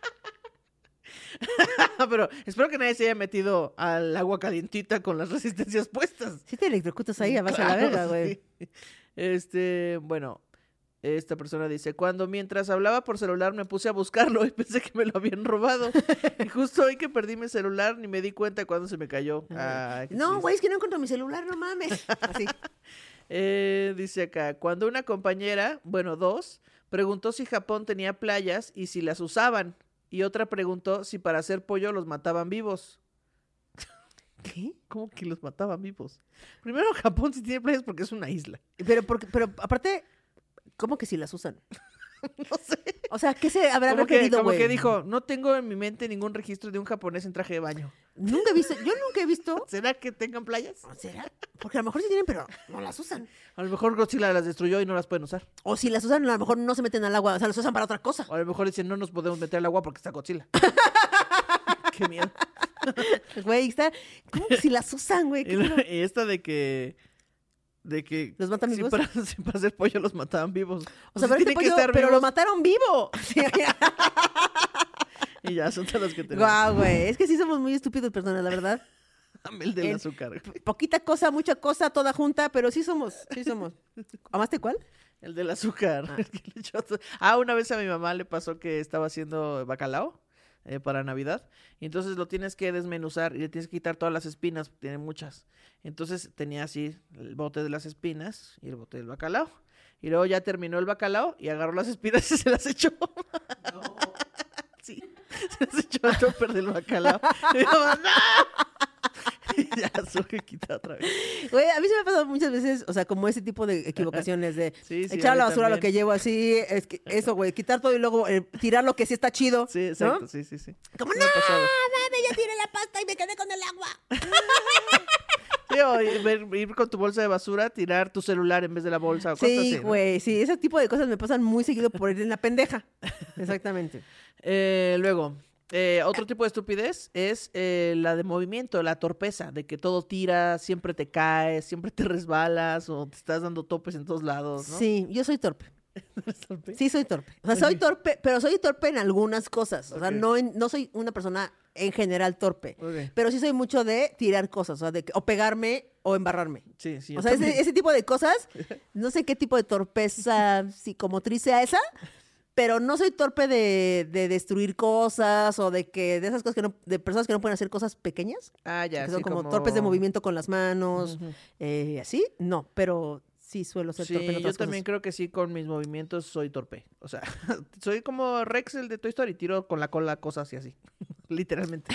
Pero espero que nadie se haya metido al agua calientita con las resistencias puestas. Si te electrocutas ahí, vas a la Claro, verga, güey. sí. Bueno, esta persona dice, mientras hablaba por celular me puse a buscarlo y pensé que me lo habían robado. Y justo hoy que perdí mi celular ni me di cuenta cuando se me cayó. Ay, qué No, triste. güey, es que no encuentro mi celular, no mames. Así. Dice acá, cuando una compañera, bueno, 2, preguntó si Japón tenía playas y si las usaban. Y otra preguntó si para hacer pollo los mataban vivos. ¿Qué? ¿Cómo que los mataban vivos? Primero, Japón sí tiene playas porque es una isla. Pero aparte, ¿cómo que si las usan? No sé. O sea, ¿qué se habrá Como referido, que güey? dijo, no tengo en mi mente ningún registro de un japonés en traje de baño. Nunca he visto, yo nunca he visto. ¿Será que tengan playas? ¿Será? Porque a lo mejor sí tienen, pero no las usan. A lo mejor Godzilla las destruyó y no las pueden usar. O si las usan, a lo mejor no se meten al agua, o sea, las usan para otra cosa. O a lo mejor dicen, no nos podemos meter al agua porque está Godzilla. Qué miedo. Güey, está. ¿Cómo que si las usan, güey? ¿Qué pedo? Y esta de que ¿Los matan si vivos? si para hacer pollo los mataban vivos. O sea, Pues sí pero, este tienen que pollo, estar pero lo vivos. mataron vivo. Sí, Y ya son todos los que tenemos. guau, güey. Es que sí somos muy estúpidos personas, la verdad. Dame el del El- azúcar. Poquita cosa, mucha cosa, toda junta, pero sí somos, sí somos. ¿Amaste cuál? El del azúcar. Ah. El que le echó una vez a mi mamá le pasó que estaba haciendo bacalao para Navidad. Y entonces lo tienes que desmenuzar y le tienes que quitar todas las espinas, tiene muchas. Entonces tenía así el bote de las espinas y el bote del bacalao. Y luego ya terminó el bacalao y agarró las espinas y se las echó. Sí, se las echó al topper del bacalao. Y mi mamá, ¡no! Y ya supe quitar otra vez. Güey, a mí se me ha pasado muchas veces, o sea, como ese tipo de equivocaciones de Sí, sí, echar a mí la basura lo también. que llevo así, es que eso, güey, quitar todo y luego tirar lo que sí está chido. Sí, exacto, ¿no? sí, sí, sí. Como, Sí no, me ha pasado. mames, ya tiré la pasta y me quedé con el agua. Sí, Sí, o ir con tu bolsa de basura, tirar tu celular en vez de la bolsa. O cosas así, Sí, ¿no? güey, sí, ese tipo de cosas me pasan muy seguido por ir en la pendeja. Exactamente. Luego, otro tipo de estupidez es la de movimiento, la torpeza, de que todo tira, siempre te caes, siempre te resbalas o te estás dando topes en todos lados, ¿no? Sí, yo soy torpe. ¿Eres torpe? Sí, soy torpe. O sea, soy Ok. torpe, pero soy torpe en algunas cosas. O sea, Ok. no soy una persona en general torpe. Ok. Pero sí soy mucho de tirar cosas, o sea, o pegarme o embarrarme. Sí, sí. O yo sea, también. ese tipo de cosas, no sé qué tipo de torpeza psicomotriz sea esa, pero no soy torpe de destruir cosas o de esas cosas de personas que no pueden hacer cosas pequeñas, Ah, ya, que son sí, como torpes de movimiento con las manos, Ujú. así, no, pero sí suelo ser torpe en Sí, yo otras también cosas. creo que sí, con mis movimientos soy torpe. O sea, soy como Rex, el de Toy Story, tiro con la cola cosas y así. Literalmente.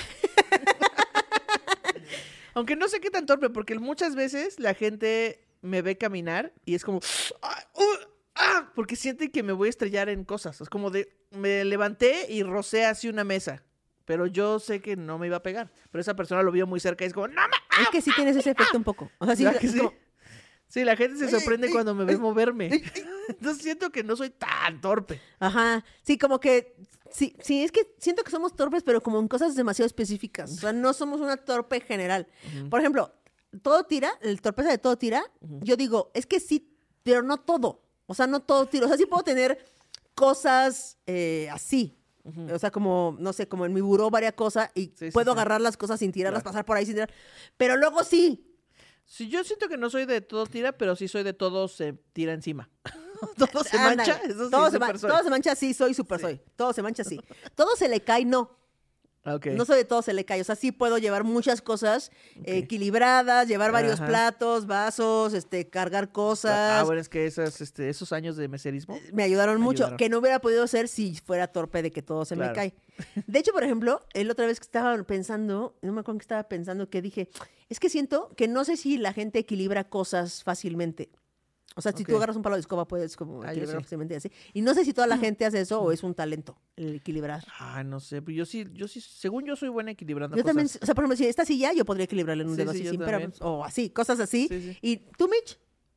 Aunque no sé qué tan torpe, porque muchas veces la gente me ve caminar y es como... "Ah, porque sienten que me voy a estrellar en cosas. Es como de... Me levanté y rocé así una mesa. Pero yo sé que no me iba a pegar. Pero esa persona lo vio muy cerca y es como... ¡No me Es que sí tienes ese efecto un poco. O sea, sí, ¿verdad que es sí? como- Sí, la gente se Ay, sorprende ay, cuando me ve ay, moverme. Entonces siento que no soy tan torpe. ajá, sí, como que, sí, es que siento que somos torpes, pero como en cosas demasiado específicas. O sea, no somos una torpe general. Por ejemplo, todo tira, el torpeza de todo tira, yo digo, es que sí, pero no todo. O sea, no todo tira. O sea, sí puedo tener cosas así. O sea, como, no sé, como en mi buró varias cosas y Sí, sí, puedo sí. agarrar las cosas sin tirarlas, Claro. pasar por ahí sin tirar. Pero luego sí. Sí, yo siento que no soy de todo tira, pero sí soy de todo se tira encima. Todo se Ándale. mancha, eso sí, todo, se súper soy. todo se mancha, sí, soy súper Sí. soy. Todo se mancha, sí. Todo se le cae, no. Ah, ok. No soy de todo se le cae. O sea, sí puedo llevar muchas cosas equilibradas, llevar varios Ajá. platos, vasos, cargar Ah, cosas. bueno, es que esos años de meserismo. Me ayudaron mucho. ayudaron. Que no hubiera podido ser si fuera torpe de que todo se me Claro. cae. De hecho, por ejemplo, el otra vez que estaba pensando, no me acuerdo que estaba pensando, que dije, es que siento que no sé si la gente equilibra cosas fácilmente. O sea, si tú Ok. agarras un palo de escoba, puedes como Ah, yo equilibrar sí. fácilmente así. Y no sé si toda la gente hace eso o es un talento el equilibrar. Ah, no sé, pero yo sí, según yo soy buena equilibrando Yo cosas. también, o sea, por ejemplo, si esta silla, yo podría equilibrarla en un Sí, dedo sí, así, yo sin también. pero, o así, cosas así. Sí, sí. ¿Y tú, Mitch?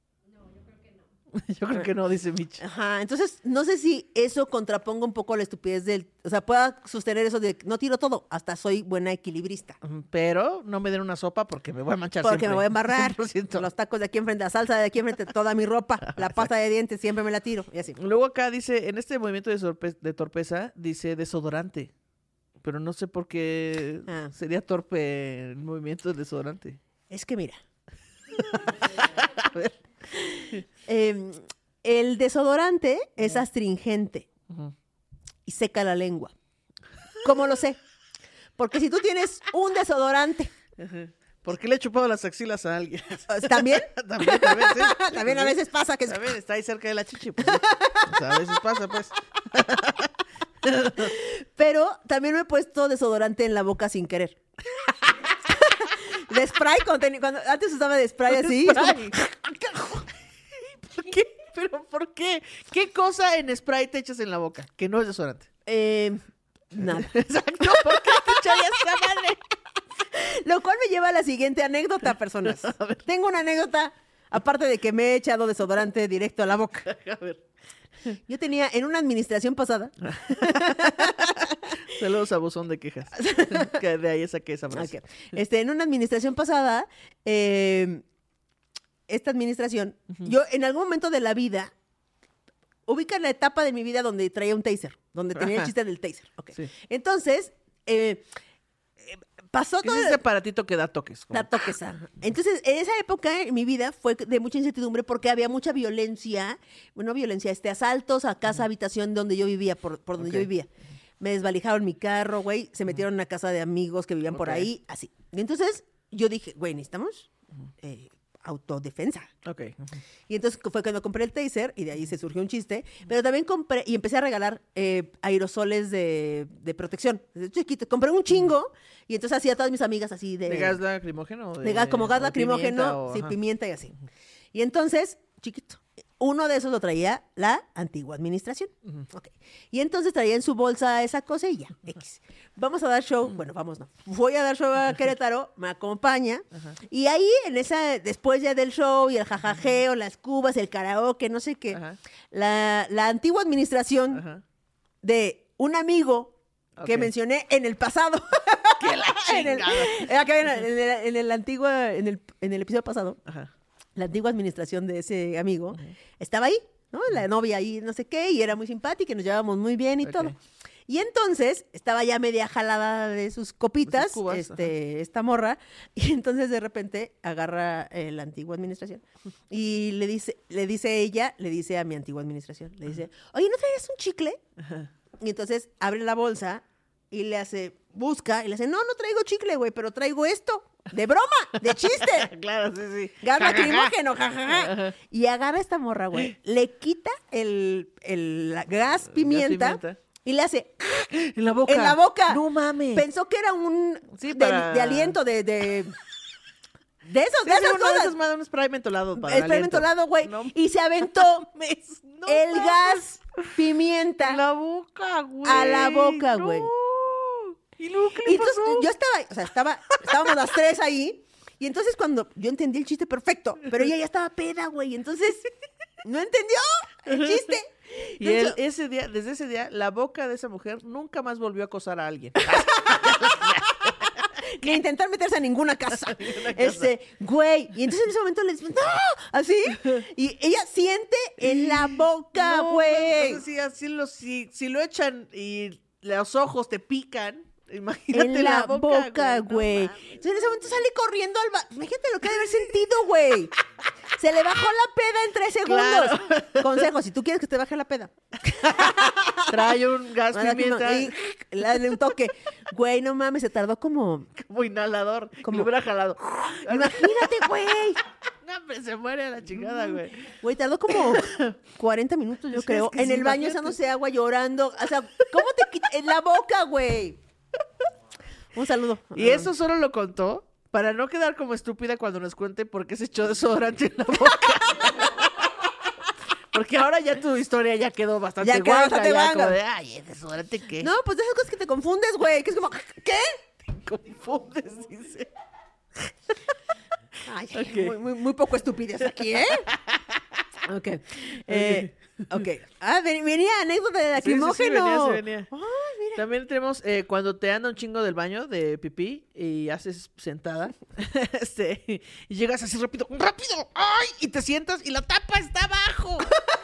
Yo creo que no, dice Mitch. Ajá, entonces, no sé si eso contraponga un poco la estupidez o sea, pueda sostener eso de no tiro todo, hasta soy buena equilibrista. Pero no me den una sopa porque me voy a manchar Porque siempre. me voy a embarrar 100%. los tacos de aquí enfrente, la salsa de aquí enfrente, toda mi ropa, la pasta de dientes, siempre me la tiro, y así. Luego acá dice, en este movimiento de torpeza, dice desodorante. Pero no sé por qué Ah. sería torpe el movimiento del desodorante. Es que mira. El desodorante es astringente Ujú. y seca la lengua. ¿Cómo lo sé? Porque si tú tienes un desodorante, ¿Por qué le he chupado las axilas a alguien? ¿también? También, sí. También a veces pasa que También está ahí cerca de la chichi. Pues, sí. O sea, a veces pasa, pues. Pero también me he puesto desodorante en la boca sin querer. De spray, cuando antes usaba de spray así. es como- Spray. ¿Por qué? ¿Pero por qué? ¿Qué cosa en spray te echas en la boca? Que no es desodorante. Nada. Exacto, ¿por qué te echarías esa madre? Lo cual me lleva a la siguiente anécdota, personas. Tengo una anécdota, aparte de que me he echado desodorante directo a la boca. A ver. Yo tenía en una administración pasada. Saludos a buzón de quejas. Que de ahí saqué esa frase. Ok. En una administración pasada, esta administración, yo en algún momento de la vida, ubica la etapa de mi vida donde traía un taser, donde tenía el Ajá. chiste del taser. Ok. Sí. Entonces, pasó ¿Qué todo. es ese aparatito que da toques? Como- La toquesa. Entonces, en esa época en mi vida fue de mucha incertidumbre porque había mucha violencia, bueno, no violencia, asaltos a casa, habitación donde yo vivía, por donde yo Ok. vivía. Me desvalijaron mi carro, güey, se metieron a una casa de amigos que vivían por Ok. ahí, así. Y entonces, yo dije, güey, necesitamos autodefensa. Ok. Y entonces fue cuando compré el taser y de ahí se surgió un chiste. Pero también compré y empecé a regalar aerosoles de protección. Desde chiquito. Compré un chingo y entonces hacía a todas mis amigas así de... ¿De gas lacrimógeno? o como gas o de pimienta lacrimógeno, o- sí, ajá. pimienta y así. Y entonces, chiquito. Uno de esos lo traía la antigua administración. Ujú. Ok. Y entonces traía en su bolsa esa cosa y ya, X. Vamos a dar show, bueno, vamos, no. Voy a dar show a Querétaro, me acompaña. Ajá. Y ahí, después ya del show y el jajajeo, las cubas, el karaoke, no sé qué, Ajá. la antigua administración Ajá. de un amigo que Ok. mencioné en el pasado. ¡Que la chingada! en el episodio pasado, Ajá. la antigua administración de ese amigo estaba ahí, ¿no? La novia ahí, no sé qué, y era muy simpática, y nos llevábamos muy bien y Ok. todo. Y entonces estaba ya media jalada de sus copitas, De sus cubas, esta morra, y entonces de repente agarra la antigua administración y le dice a mi antigua administración, le dice, oye, ¿no traes un chicle? Ajá. Y entonces abre la bolsa y busca y le hace, no traigo chicle, güey, pero traigo esto, de broma, de chiste. Claro, sí, sí. Gas Ja, ja, ja. lacrimógeno, jajaja. Ajá. Y agarra a esta morra, güey. Le quita la gas pimienta, pimienta. y le hace En la boca. en la boca. No mames. Pensó que era un Sí, de, para- de aliento, de esos, Sí, de sí, esas uno de cosas. esos más, un spray mentolado para el aliento. Experimentolado, güey. No Y se aventó mames, no el mames. gas pimienta. En la boca, güey. A la boca, No. güey. ¿Y luego qué Y le entonces pasó? yo estábamos las tres ahí. Y entonces cuando yo entendí el chiste perfecto, pero ella ya estaba peda, güey. Entonces no entendió el chiste. Y desde ese día, la boca de esa mujer nunca más volvió a acosar a alguien. Ni a intentar meterse a ninguna casa. Güey. Y entonces en ese momento le dice, ¡no! Así. Y ella siente en la boca, No, güey. entonces, si lo echan y los ojos te pican, imagínate En la boca, güey. No mames. Entonces en ese momento sale corriendo al Imagínate lo que ha de haber sentido, güey. Se le bajó la peda en 3 segundos. Consejo, si tú quieres que te baje la peda. Trae un gas pimienta Y dale un toque. Güey, no mames, se tardó como... como inhalador. Como- Lo hubiera jalado. Imagínate, güey. No, hombre, se muere a la chingada, güey. Güey, tardó como 40 minutos, yo Sí, creo. es que En sí, el baño imagínate. echándose agua, llorando. O sea, ¿cómo te quita? En la boca, güey. Un saludo. Y eso solo lo contó para no quedar como estúpida cuando nos cuente por qué se echó desodorante en la boca. Porque ahora ya tu historia ya quedó bastante Ya quedó guanga. bastante Ya guanga. como de, ay, ¿el desodorante qué? No, pues de esas cosas que te confundes, güey. Que es como, ¿qué? Confundes, dice. Ay, Ok. muy poco estupidez aquí, ¿eh? Ok. Ok. Ah, venía anécdota de Sí, sí, sí, lacrimógeno. venía. Ay, mira. También tenemos cuando te anda un chingo del baño de pipí y haces sentada y llegas así rápido, ¡ay! Y te sientas y la tapa está abajo.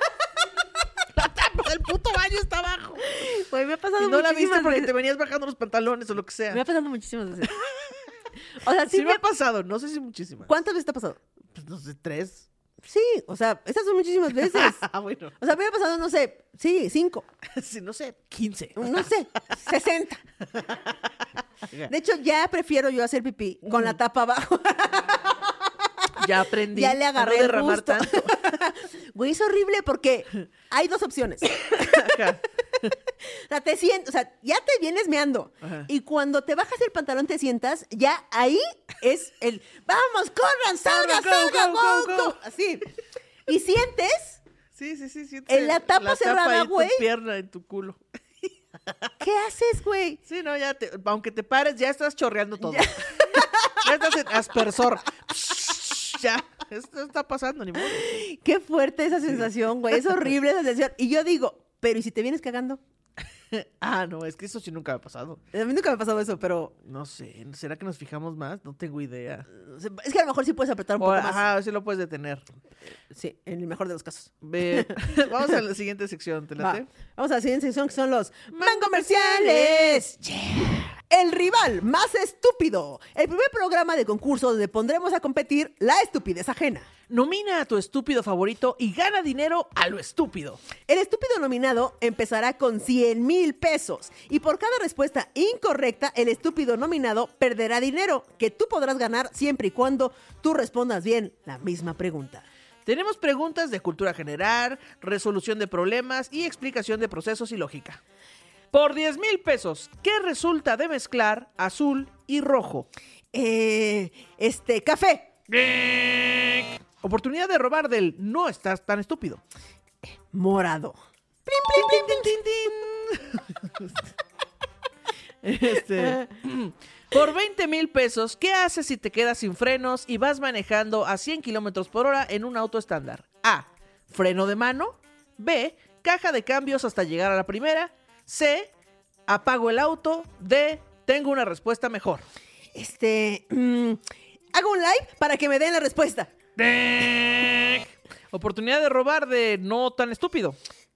La tapa del puto baño está abajo. Güey, me ha pasado Y no la viste muchísimas porque veces. te venías bajando los pantalones o lo que sea. Me ha pasado muchísimas veces. O sea, Sí sí me ha pasado, no sé si muchísimas. ¿Cuántas veces te ha pasado? Pues no sé, 3. Sí, o sea, esas son muchísimas veces. Ah, bueno. O sea, me ha pasado, no sé, sí, 5, Sí, no sé, 15. no sé, 60. De hecho, ya prefiero yo hacer pipí con la tapa abajo. Ya aprendí Ya le a no agarré el derramar gusto. tanto. Güey, es horrible porque hay 2 opciones. Ajá. O sea, te sientas, o sea, ya te vienes meando. Ajá. Y cuando te bajas el pantalón te sientas, ya ahí es el ¡vamos, corran, salga, Go, salga, go, go, go, go! go. Así. Y sientes, Sí. sientes En la tapa cerrada, ahí tu güey. pierna en tu culo. ¿qué haces, güey? Sí, no, aunque te pares, ya estás chorreando todo. Ya estás en aspersor. Ya, esto está pasando, ni modo. Qué fuerte esa sensación, güey. Es horrible esa sensación. Y yo digo, pero ¿y si te vienes cagando? Ah, no, es que eso sí nunca me ha pasado. A mí nunca me ha pasado eso, pero No sé, ¿será que nos fijamos más? No tengo idea. es que a lo mejor sí puedes apretar un O, poco más. ajá, sí lo puedes detener. Sí, en el mejor de los casos. Vamos a la siguiente sección, ¿te Va. late? Vamos a la siguiente sección que son los mangomerciales. Yeah. El rival más estúpido. El primer programa de concurso donde pondremos a competir la estupidez ajena. Nomina a tu estúpido favorito y gana dinero a lo estúpido. El estúpido nominado empezará con 100,000 pesos y por cada respuesta incorrecta, el estúpido nominado perderá dinero que tú podrás ganar siempre y cuando tú respondas bien la misma pregunta. Tenemos preguntas de cultura general, resolución de problemas y explicación de procesos y lógica. Por 10,000 pesos, ¿qué resulta de mezclar azul y rojo? Café. Oportunidad de robar del no estás tan estúpido. Morado. Por 20,000 pesos, ¿qué haces si te quedas sin frenos y vas manejando a 100 kilómetros por hora en un auto estándar? A. Freno de mano. B. Caja de cambios hasta llegar a la primera. C. Apago el auto. D. Tengo una respuesta mejor. Hago un live para que me den la respuesta. Oportunidad de robar de no tan estúpido.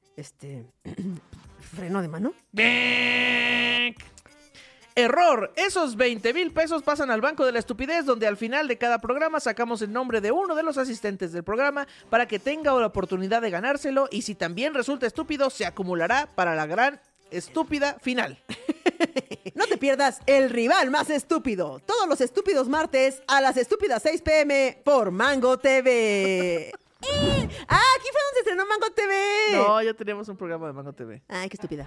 ¿Freno de mano? Error. Esos 20,000 pesos pasan al banco de la estupidez, donde al final de cada programa sacamos el nombre de uno de los asistentes del programa para que tenga la oportunidad de ganárselo, y si también resulta estúpido, se acumulará para la gran estúpida final. No te pierdas El Rival Más Estúpido. Todos los estúpidos martes a las estúpidas 6 p.m. por Mango TV. Aquí fue donde se estrenó Mango TV. No, ya teníamos un programa de Mango TV. Ay, qué estúpida.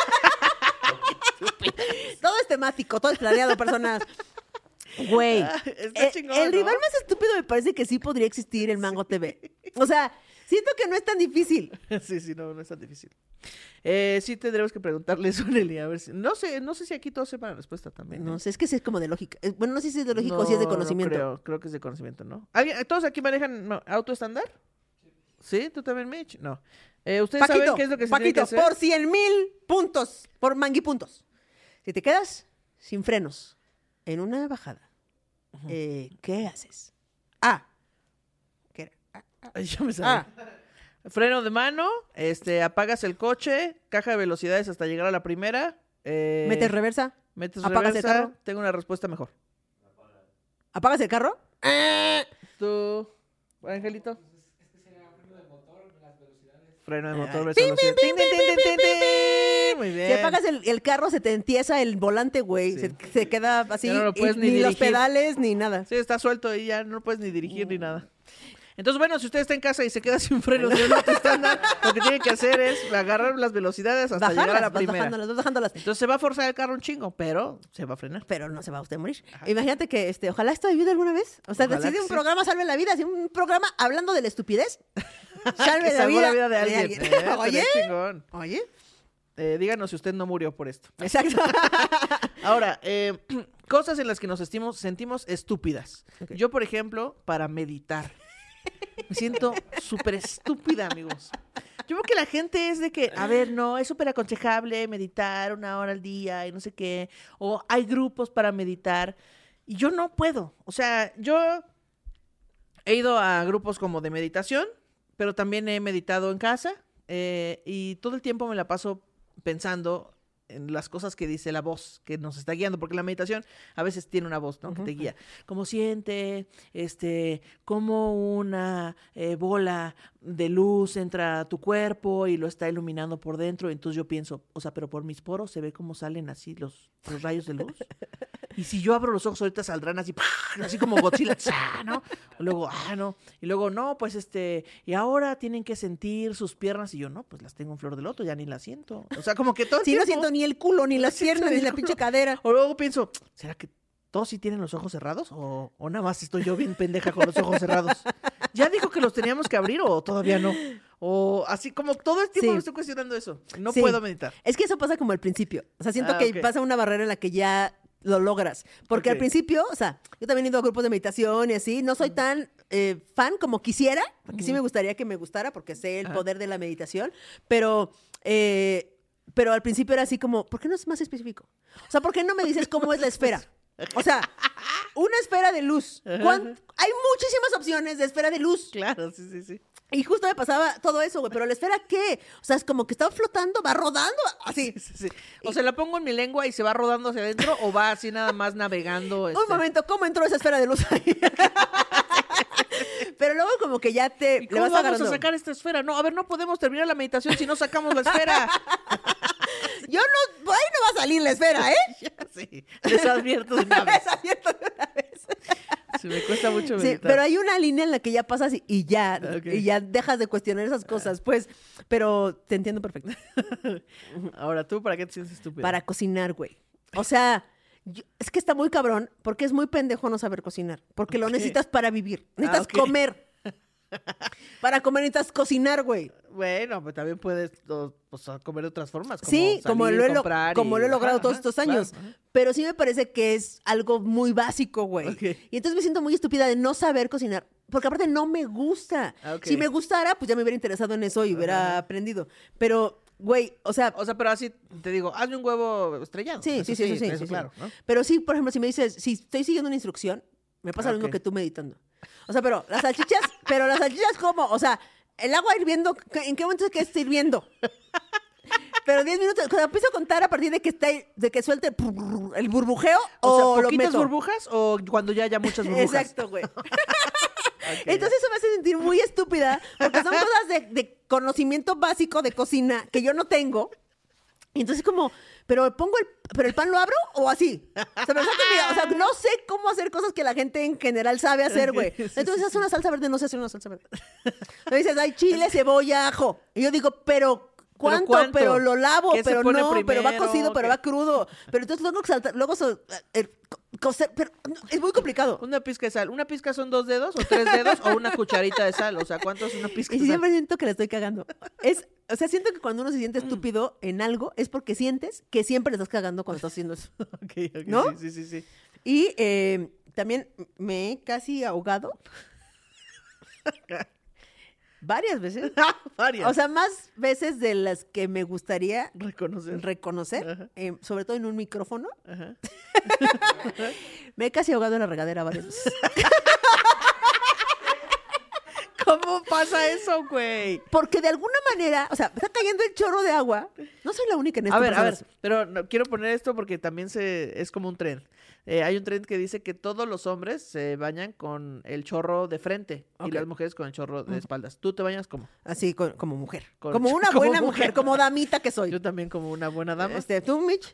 Todo es temático, todo es planeado, personas. Güey, Está chingón, el ¿no? rival más estúpido me parece que sí podría existir en Mango TV. O sea, siento que no es tan difícil. Sí, no es tan difícil. Sí tendremos que preguntarle eso, Nelly, a ver si... No sé si aquí todos sepan la respuesta también. No sé, es que sí es como de lógica. Bueno, no sé si es de lógica o si es de conocimiento. No creo que es de conocimiento, ¿no? ¿Todos aquí manejan auto estándar? ¿Sí? ¿Tú también, Mitch? No. ¿Ustedes saben qué es lo que se tiene que hacer? Por 100,000 puntos, por manguipuntos. Si te quedas sin frenos en una bajada, ¿qué haces? ¿Qué era? Ay, yo me sabía. Freno de mano, apagas el coche, caja de velocidades hasta llegar a la primera. ¿Metes reversa? ¿Apagas el reversa. carro? Tengo una respuesta mejor. ¿Apagas el carro? ¿Tú, Angelito? Freno de motor, ¡Pim, velocidad. pim, pim, pim, pim, pim! Muy bien. Si apagas el carro, se te entiesa el volante, güey. Sí. Se queda así. Ya no lo puedes ni ni los dirigir. pedales, ni nada. Sí, está suelto y ya no puedes ni dirigir ni nada. Entonces, bueno, si usted está en casa y se queda sin frenos de un auto estándar, lo que tiene que hacer es agarrar las velocidades hasta llegar a la primera. Vas bajándolas. Entonces se va a forzar el carro un chingo, pero se va a frenar. Pero no se va a usted a morir. Imagínate que, ojalá esto ayude alguna vez. O sea, Ojalá decide que un sí. programa salve la vida, así un programa hablando de la estupidez. Salve Que la salvó vida, la vida de alguien. Oye, Estaría chingón. oye. Díganos si usted no murió por esto. Exacto. Ahora, cosas en las que nos sentimos estúpidas. Ok. Yo, por ejemplo, para meditar. Me siento súper estúpida, amigos. Yo creo que la gente es de que, a ver, no, es súper aconsejable meditar 1 hora al día y no sé qué. O hay grupos para meditar. Y yo no puedo. O sea, yo he ido a grupos como de meditación, pero también he meditado en casa. Y todo el tiempo me la paso pensando en las cosas que dice la voz que nos está guiando, porque la meditación a veces tiene una voz, ¿no? Que te guía. Como siente, como una bola de luz entra a tu cuerpo y lo está iluminando por dentro. Entonces yo pienso, o sea, pero por mis poros se ve cómo salen así los rayos de luz. Y si yo abro los ojos, ahorita saldrán así, ¡pah! Así como Godzilla, ¡zah! ¿No? Luego, no. Y luego, no, pues y ahora tienen que sentir sus piernas. Y yo, no, pues las tengo en flor de loto, ya ni las siento. O sea, como que todo el Sí, no tiempo- siento ni el culo, ni las No siento piernas, ni ni el la culo. pinche cadera. O luego pienso, ¿será que todos sí tienen los ojos cerrados? ¿O nada más estoy yo bien pendeja con los ojos cerrados? ¿Ya dijo que los teníamos que abrir o todavía no? O así como todo el tiempo Sí. me estoy cuestionando eso. No Sí. puedo meditar. Es que eso pasa como al principio. O sea, siento que Ok. pasa una barrera en la que ya lo logras. Porque Ok. al principio, o sea, yo también he ido a grupos de meditación y así. No soy tan fan como quisiera, porque sí me gustaría que me gustara, porque sé el Ajá. poder de la meditación. Pero al principio era así como, ¿por qué no es más específico? O sea, ¿por qué no me dices cómo es la esfera? O sea, una esfera de luz. Hay muchísimas opciones de esfera de luz. Claro, sí. Y justo me pasaba todo eso, güey. Pero la esfera, ¿qué? O sea, es como que estaba flotando, va rodando, así. Sí. O se la pongo en mi lengua y se va rodando hacia adentro o va así nada más navegando. Un momento, ¿cómo entró esa esfera de luz ahí? Pero luego como que ya ¿Y le cómo vas vamos agarrando. a sacar esta esfera? No, a ver, no podemos terminar la meditación si no sacamos la esfera. Yo no, por ahí no va a salir la esfera, ¿eh? Sí, les advierto de una vez. Es abierto de una vez. Sí, me cuesta mucho Sí, meditar. pero hay una línea en la que ya pasas y ya, Ok. y ya dejas de cuestionar esas cosas, pues. Pero te entiendo perfecto. Ahora, ¿tú para qué te sientes estúpido? Para cocinar, güey. O sea, es que está muy cabrón porque es muy pendejo no saber cocinar. Porque lo necesitas para vivir. Necesitas ok. comer. Para comer necesitas cocinar, güey. Bueno, pues también puedes comer de otras formas. Como Sí, como salir, lo he comprar como y- lo he logrado Ajá, todos ajá, estos claro, años. ajá. Pero sí me parece que es algo muy básico, güey. Ok. Y entonces me siento muy estúpida de no saber cocinar. Porque aparte no me gusta. Ah, ok. Si me gustara, pues ya me hubiera interesado en eso y hubiera Ajá. aprendido. Pero, güey, o sea, O sea, pero así te digo, hazme un huevo estrellado. sí, Eso sí, eso claro, ¿no? Pero sí, por ejemplo, si me dices, si estoy siguiendo una instrucción, me pasa Ah, lo mismo ok. que tú meditando. O sea, pero las salchichas, ¿cómo? O sea, el agua hirviendo, ¿en qué momento es que está hirviendo? Pero 10 minutos, cuando empiezo a contar a partir de que suelte el burbujeo O o, sea, lo ¿poquitas meto. burbujas o cuando ya haya muchas burbujas? Exacto, güey. Ok, Entonces eso me hace sentir muy estúpida porque son cosas de conocimiento básico de cocina que yo no tengo. Y entonces como, pero el pan lo abro o así. O sea, no sé cómo hacer cosas que la gente en general sabe hacer, güey. Sí, Entonces hace una salsa verde, no sé hacer una salsa verde. Me dices, hay chile, cebolla, ajo. Y yo digo, pero ¿cuánto? cuánto? Pero lo lavo, ¿Qué se pero pone no, pero va primero? cocido, pero ¿Qué? va crudo. Pero entonces luego saltar, cocer, pero no, es muy complicado. Una pizca de sal. ¿Una pizca son 2 dedos o 3 dedos o una cucharita de sal? O sea, ¿cuánto es una pizca Y de sal? siempre siento que le estoy cagando. O sea, siento que cuando uno se siente estúpido en algo es porque sientes que siempre le estás cagando cuando estás haciendo eso. Ok, ¿No? Sí. Y también me he casi ahogado. Varias veces. Varias. O sea, más veces de las que me gustaría reconocer. reconocer, sobre todo en un micrófono. Ajá. Me he casi ahogado en la regadera varias veces. ¿Cómo pasa eso, güey? Porque de alguna manera, o sea, está cayendo el chorro de agua. No soy la única en esto. A ver, personas. pero quiero poner esto porque también es como un trend. Hay un trend que dice que todos los hombres se bañan con el chorro de frente Ok. y las mujeres con el chorro de espaldas. ¿Tú te bañas como? Así, como mujer. Con- Como una como buena mujer. mujer, como damita que soy. Yo también como una buena dama. ¿Tú, Mitch?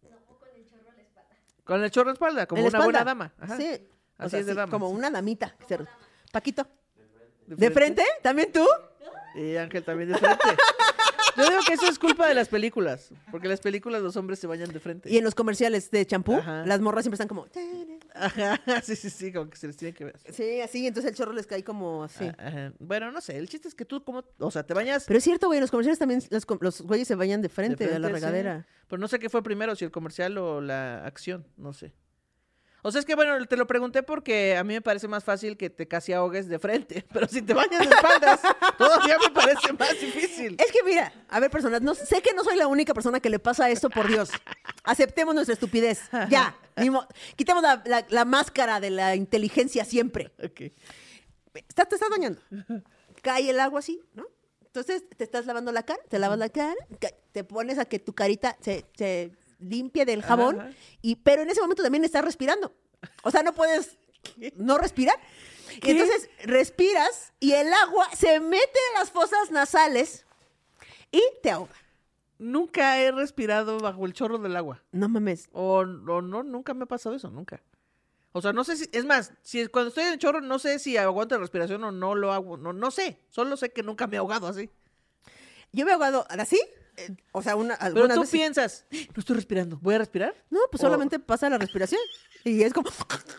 Con el chorro de espalda, como ¿En la una buena espalda? dama. Ajá. Sí. O Así sea, es de sí, dama. como sí. una damita. Paquito. ¿De frente? ¿También tú? Y Ángel también de frente. Yo digo que eso es culpa de las películas, porque en las películas los hombres se bañan de frente. Y en los comerciales de champú, Ajá. las morras siempre están como... Ajá, sí, como que se les tiene que ver. Sí, así, entonces el chorro les cae como así. Ajá. Bueno, no sé, el chiste es que tú como, o sea, te bañas Pero es cierto, güey, en los comerciales también los güeyes se bañan de de frente, a la frente, sí. regadera. Pero no sé qué fue primero, si el comercial o la acción, no sé. O sea, es que bueno, te lo pregunté porque a mí me parece más fácil que te casi ahogues de frente, pero si te bañas de espaldas, todavía me parece más difícil. Es que mira, a ver, personas, sé que no soy la única persona que le pasa esto, por Dios. Aceptemos nuestra estupidez. Ya. Quitemos la máscara de la inteligencia siempre. Ok. Te estás bañando. Cae el agua así, ¿no? Entonces te estás lavando la cara, te lavas la cara, te pones a que tu carita se limpie del jabón, Ajá. pero en ese momento también estás respirando. O sea, no puedes no respirar. ¿Qué? Y entonces respiras y el agua se mete en las fosas nasales y te ahoga. Nunca he respirado bajo el chorro del agua. No mames. O no, nunca me ha pasado eso, nunca. O sea, no sé si, es más, si cuando estoy en el chorro, no sé si aguanto la respiración o no lo hago, no sé. Solo sé que nunca me he ahogado así. Yo me he ahogado así, o sea, Pero algunas tú veces. piensas, no estoy respirando, ¿voy a respirar? No, pues O- solamente pasa la respiración. Y es como...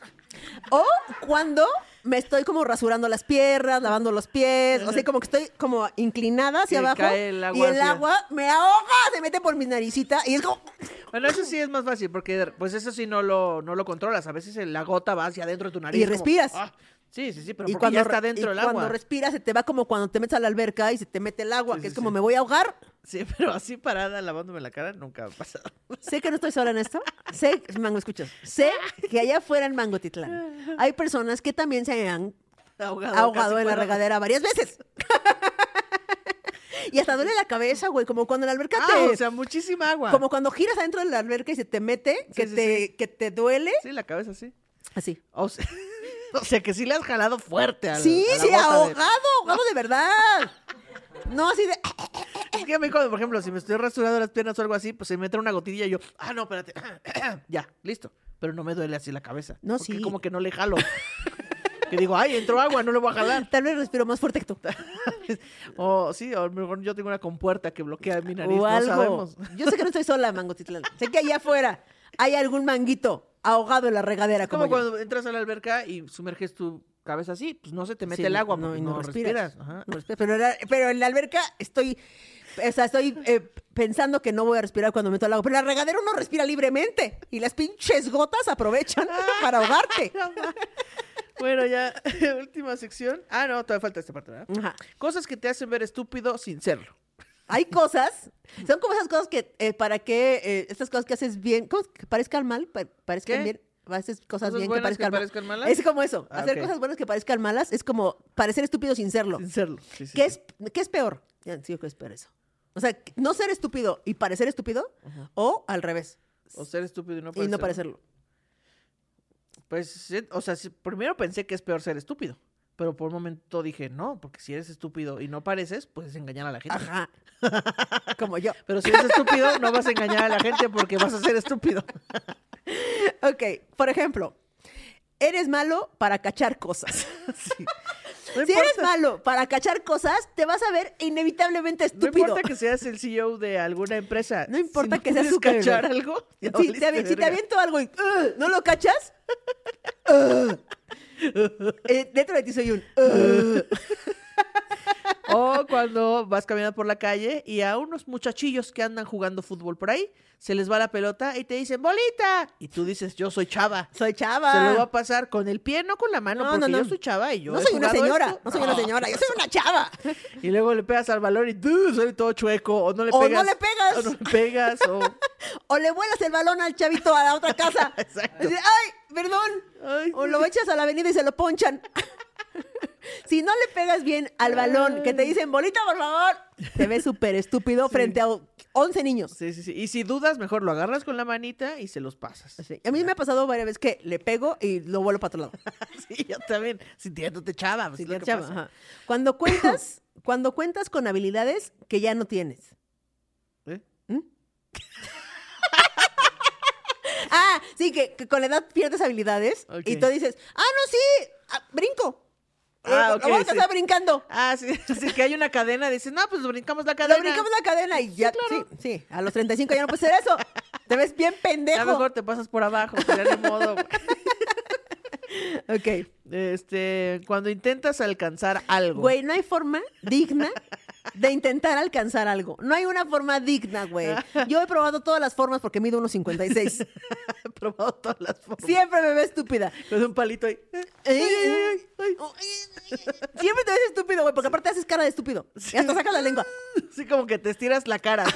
O cuando me estoy como rasurando las piernas, lavando los pies, o sea, como que estoy como inclinada hacia Que abajo. cae el agua y el hacia- agua me ahoga, se mete por mi naricita y es como... Bueno, eso sí es más fácil, porque pues eso sí no lo controlas. A veces la gota va hacia adentro de tu nariz. Y como, respiras. sí, pero Y porque ya está dentro y del agua. cuando respiras se te va como cuando te metes a la alberca y se te mete el agua, Sí, que sí, es como sí. me voy a ahogar. Sí, pero así parada lavándome la cara nunca me ha pasado. Sé que no estoy sola en esto. Sé, Mango, escuchas. Sé que allá afuera en Mangotitlán hay personas que también se han ahogado casi en la fuera. regadera varias veces. Y hasta duele la cabeza, güey, como cuando en la alberca te... O sea, muchísima agua. Como cuando giras adentro de la alberca y se te mete, Sí, que te duele. Sí, la cabeza sí. Así. O sea, o sea, que sí le has jalado fuerte a Sí, a la sí, gota ahogado de verdad. No así de... Es que a mí, cuando, por ejemplo, si me estoy rasurando las piernas o algo así, pues se me entra una gotilla y yo, no, espérate, ya, listo. Pero no me duele así la cabeza. No, porque sí. como que no le jalo. Que digo, ay, entró agua, no le voy a jalar. Tal vez respiro más fuerte que tú. O sí, o a lo mejor yo tengo una compuerta que bloquea mi nariz, O no algo. sabemos. Yo sé que no estoy sola, Mangotitlán. Sé que allá afuera hay algún manguito ahogado en la regadera Es como como yo. cuando entras a la alberca y sumerges tu cabeza así, pues no se te mete Sí, el agua, no, porque y no respiras. Ajá. No respiras. Pero en la alberca estoy pensando que no voy a respirar cuando meto el agua. Pero en la regadera uno respira libremente. Y las pinches gotas aprovechan para ahogarte. Bueno, ya, última sección. Ah, no, todavía falta esta parte, ¿verdad? Ajá. Cosas que te hacen ver estúpido sin serlo. Hay cosas, son como esas cosas que, para que estas cosas que haces bien, ¿cómo? Que parezcan mal, parezcan ¿Qué? bien, haces cosas ¿Cosas bien que buenas parezcan, que parezcan malas? Es como eso, Ah, hacer ok. cosas buenas que parezcan malas es como parecer estúpido sin serlo. Sin serlo. Sí, sí, ¿Qué sí. es peor? Ya, sí, que es peor eso. O sea, no ser estúpido y parecer estúpido, Ajá. o al revés. O ser estúpido y no Y parecerlo. no parecerlo. Pues, sí, o sea, sí, primero pensé que es peor ser estúpido. Pero por un momento dije, no, porque si eres estúpido y no pareces, puedes engañar a la gente. Ajá. Como yo. Pero si eres estúpido, no vas a engañar a la gente porque vas a ser estúpido. Ok, por ejemplo, eres malo para cachar cosas. Sí. No Si eres malo para cachar cosas, te vas a ver inevitablemente no estúpido. importa que seas el CEO de alguna empresa. No importa si que seas puedes súper cachar güey. algo. ya Si valiste te verga. aviento algo y ¿no lo cachas? Dentro de ti soy un O cuando vas caminando por la calle y a unos muchachillos que andan jugando fútbol por ahí, se les va la pelota y te dicen, ¡bolita! Y tú dices, yo soy chava. soy chava. Se lo va a pasar con el pie, no con la mano, No, porque no, no. yo soy chava y yo No he soy una jugado señora, esto. no soy una señora, yo soy una chava. Y luego le pegas al balón y soy todo chueco. O no le O no pegas. le pegas. O no le pegas. O le vuelas el balón al chavito a la otra casa. Exacto. Dice, ¡ay, perdón! Ay, O lo echas a la avenida y se lo ponchan. Si no le pegas bien al balón, que te dicen, bolita, por favor, te ves súper estúpido frente a 11 niños. Sí, sí, sí. Y si dudas, mejor lo agarras con la manita y se los pasas. Sí. A mí me ha pasado varias veces que le pego y lo vuelo para otro lado. Sí, yo también. Sintiéndote chava. Pues, Sí, es lo que chava, pasa. ajá. Cuando cuentas con habilidades que ya no tienes. ¿Eh? Ah, sí, que con la edad pierdes habilidades Ok. y tú dices, no, sí, brinco. Ah, ok, Lo voy a sí. estar brincando. Ah, sí, así que hay una cadena. Dices, no, pues brincamos la Lo cadena. brincamos la cadena y ya, sí, a los 35 ya no puedes hacer eso. Te ves bien pendejo. Ya mejor te pasas por abajo. Pues ya ni modo. Ok. Cuando intentas alcanzar algo. Güey, no hay forma digna de intentar alcanzar algo. No hay una forma digna, güey. Yo he probado todas las formas porque mido 1.56. He probado todas las formas. Siempre me veo estúpida. Con un palito ahí. Siempre te ves estúpido, güey, porque aparte haces cara de estúpido. Y hasta sacas la lengua. Así como que te estiras la cara.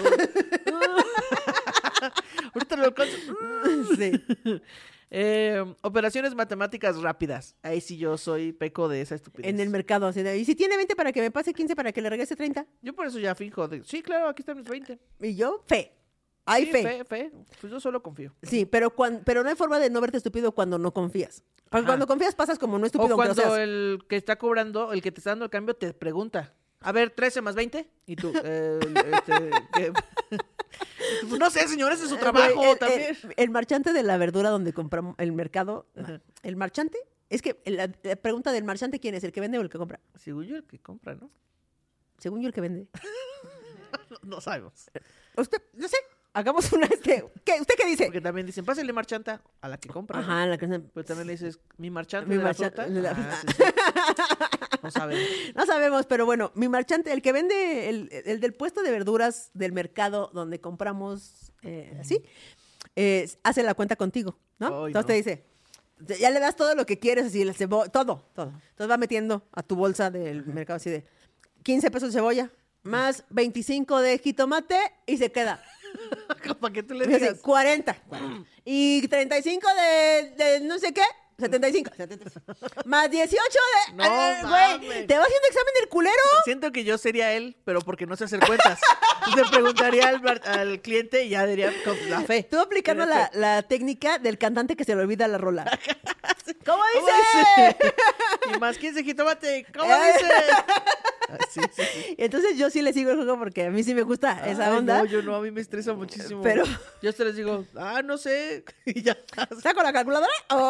Ahorita lo alcanzo. Sí. Operaciones matemáticas rápidas. Ahí sí yo soy peco de esa estupidez. En el mercado, así de, y si tiene 20 para que me pase 15 para que le regrese 30. Yo por eso ya finjo. Sí, claro, aquí están mis 20. Y yo, fe. Hay Sí, fe. fe. Pues yo solo confío. Sí, pero no hay forma de no verte estúpido cuando no confías. Porque Ajá. cuando confías pasas como no O estúpido aunque lo cuando seas. el que está cobrando, el que te está dando el cambio, te pregunta. A ver, 13 más 20. Y tú, ¿qué? Pues no sé, señor, ese es su trabajo Güey, también. el marchante de la verdura donde compramos el mercado. Ajá. El marchante. Es que la pregunta del marchante, ¿quién es? ¿El que vende o el que compra? Según yo, el que compra, ¿no? Según yo, el que vende. No sabemos. Usted, no sé. Hagamos una. ¿Qué? ¿Usted qué dice? Porque también dicen, pásale marchanta a la que compra. ¿no? Ajá, la que Pero también le dices, mi marchante Mi de la marchanta- fruta. de la- Ah, sí, sí. No sabemos. No sabemos, pero bueno, mi marchante, el que vende, el del puesto de verduras del mercado donde compramos así, hace la cuenta contigo, ¿no? Ay, Entonces no. te dice, ya le das todo lo que quieres, así, todo. Entonces va metiendo a tu bolsa del mercado así de 15 pesos de cebolla, más 25 de jitomate y se queda. Para que tú le Y así, digas. 40. Y 35 de no sé qué. 75. Más 18 de... No güey, mames. ¿te va haciendo examen del culero? Siento que yo sería él, pero porque no sé hacer cuentas. Entonces le preguntaría al cliente y ya diría con la fe. Estuvo aplicando Tiene fe. la técnica del cantante que se le olvida la rola. ¿Cómo ¿Cómo dice? dice? Y más 15 jitomate. ¿Cómo Eh. dice? Ah, sí. Y entonces yo sí le sigo el juego porque a mí sí me gusta esa Ay, onda. No, yo no, a mí me estresa muchísimo. Pero- Yo te les digo, no sé. Y ya. ¿Está con la calculadora o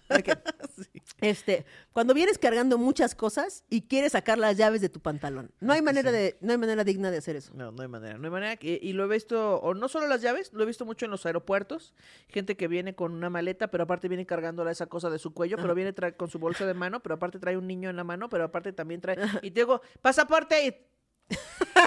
Ok. Cuando vienes cargando muchas cosas y quieres sacar las llaves de tu pantalón. No hay manera digna de hacer eso. No hay manera. Y lo he visto, o no solo las llaves, lo he visto mucho en los aeropuertos. Gente que viene con una maleta, pero aparte viene cargándola esa cosa de su cuello, pero viene con su bolsa de mano, pero aparte trae un niño en la mano, pero aparte también trae... Y te digo, pasaporte. Y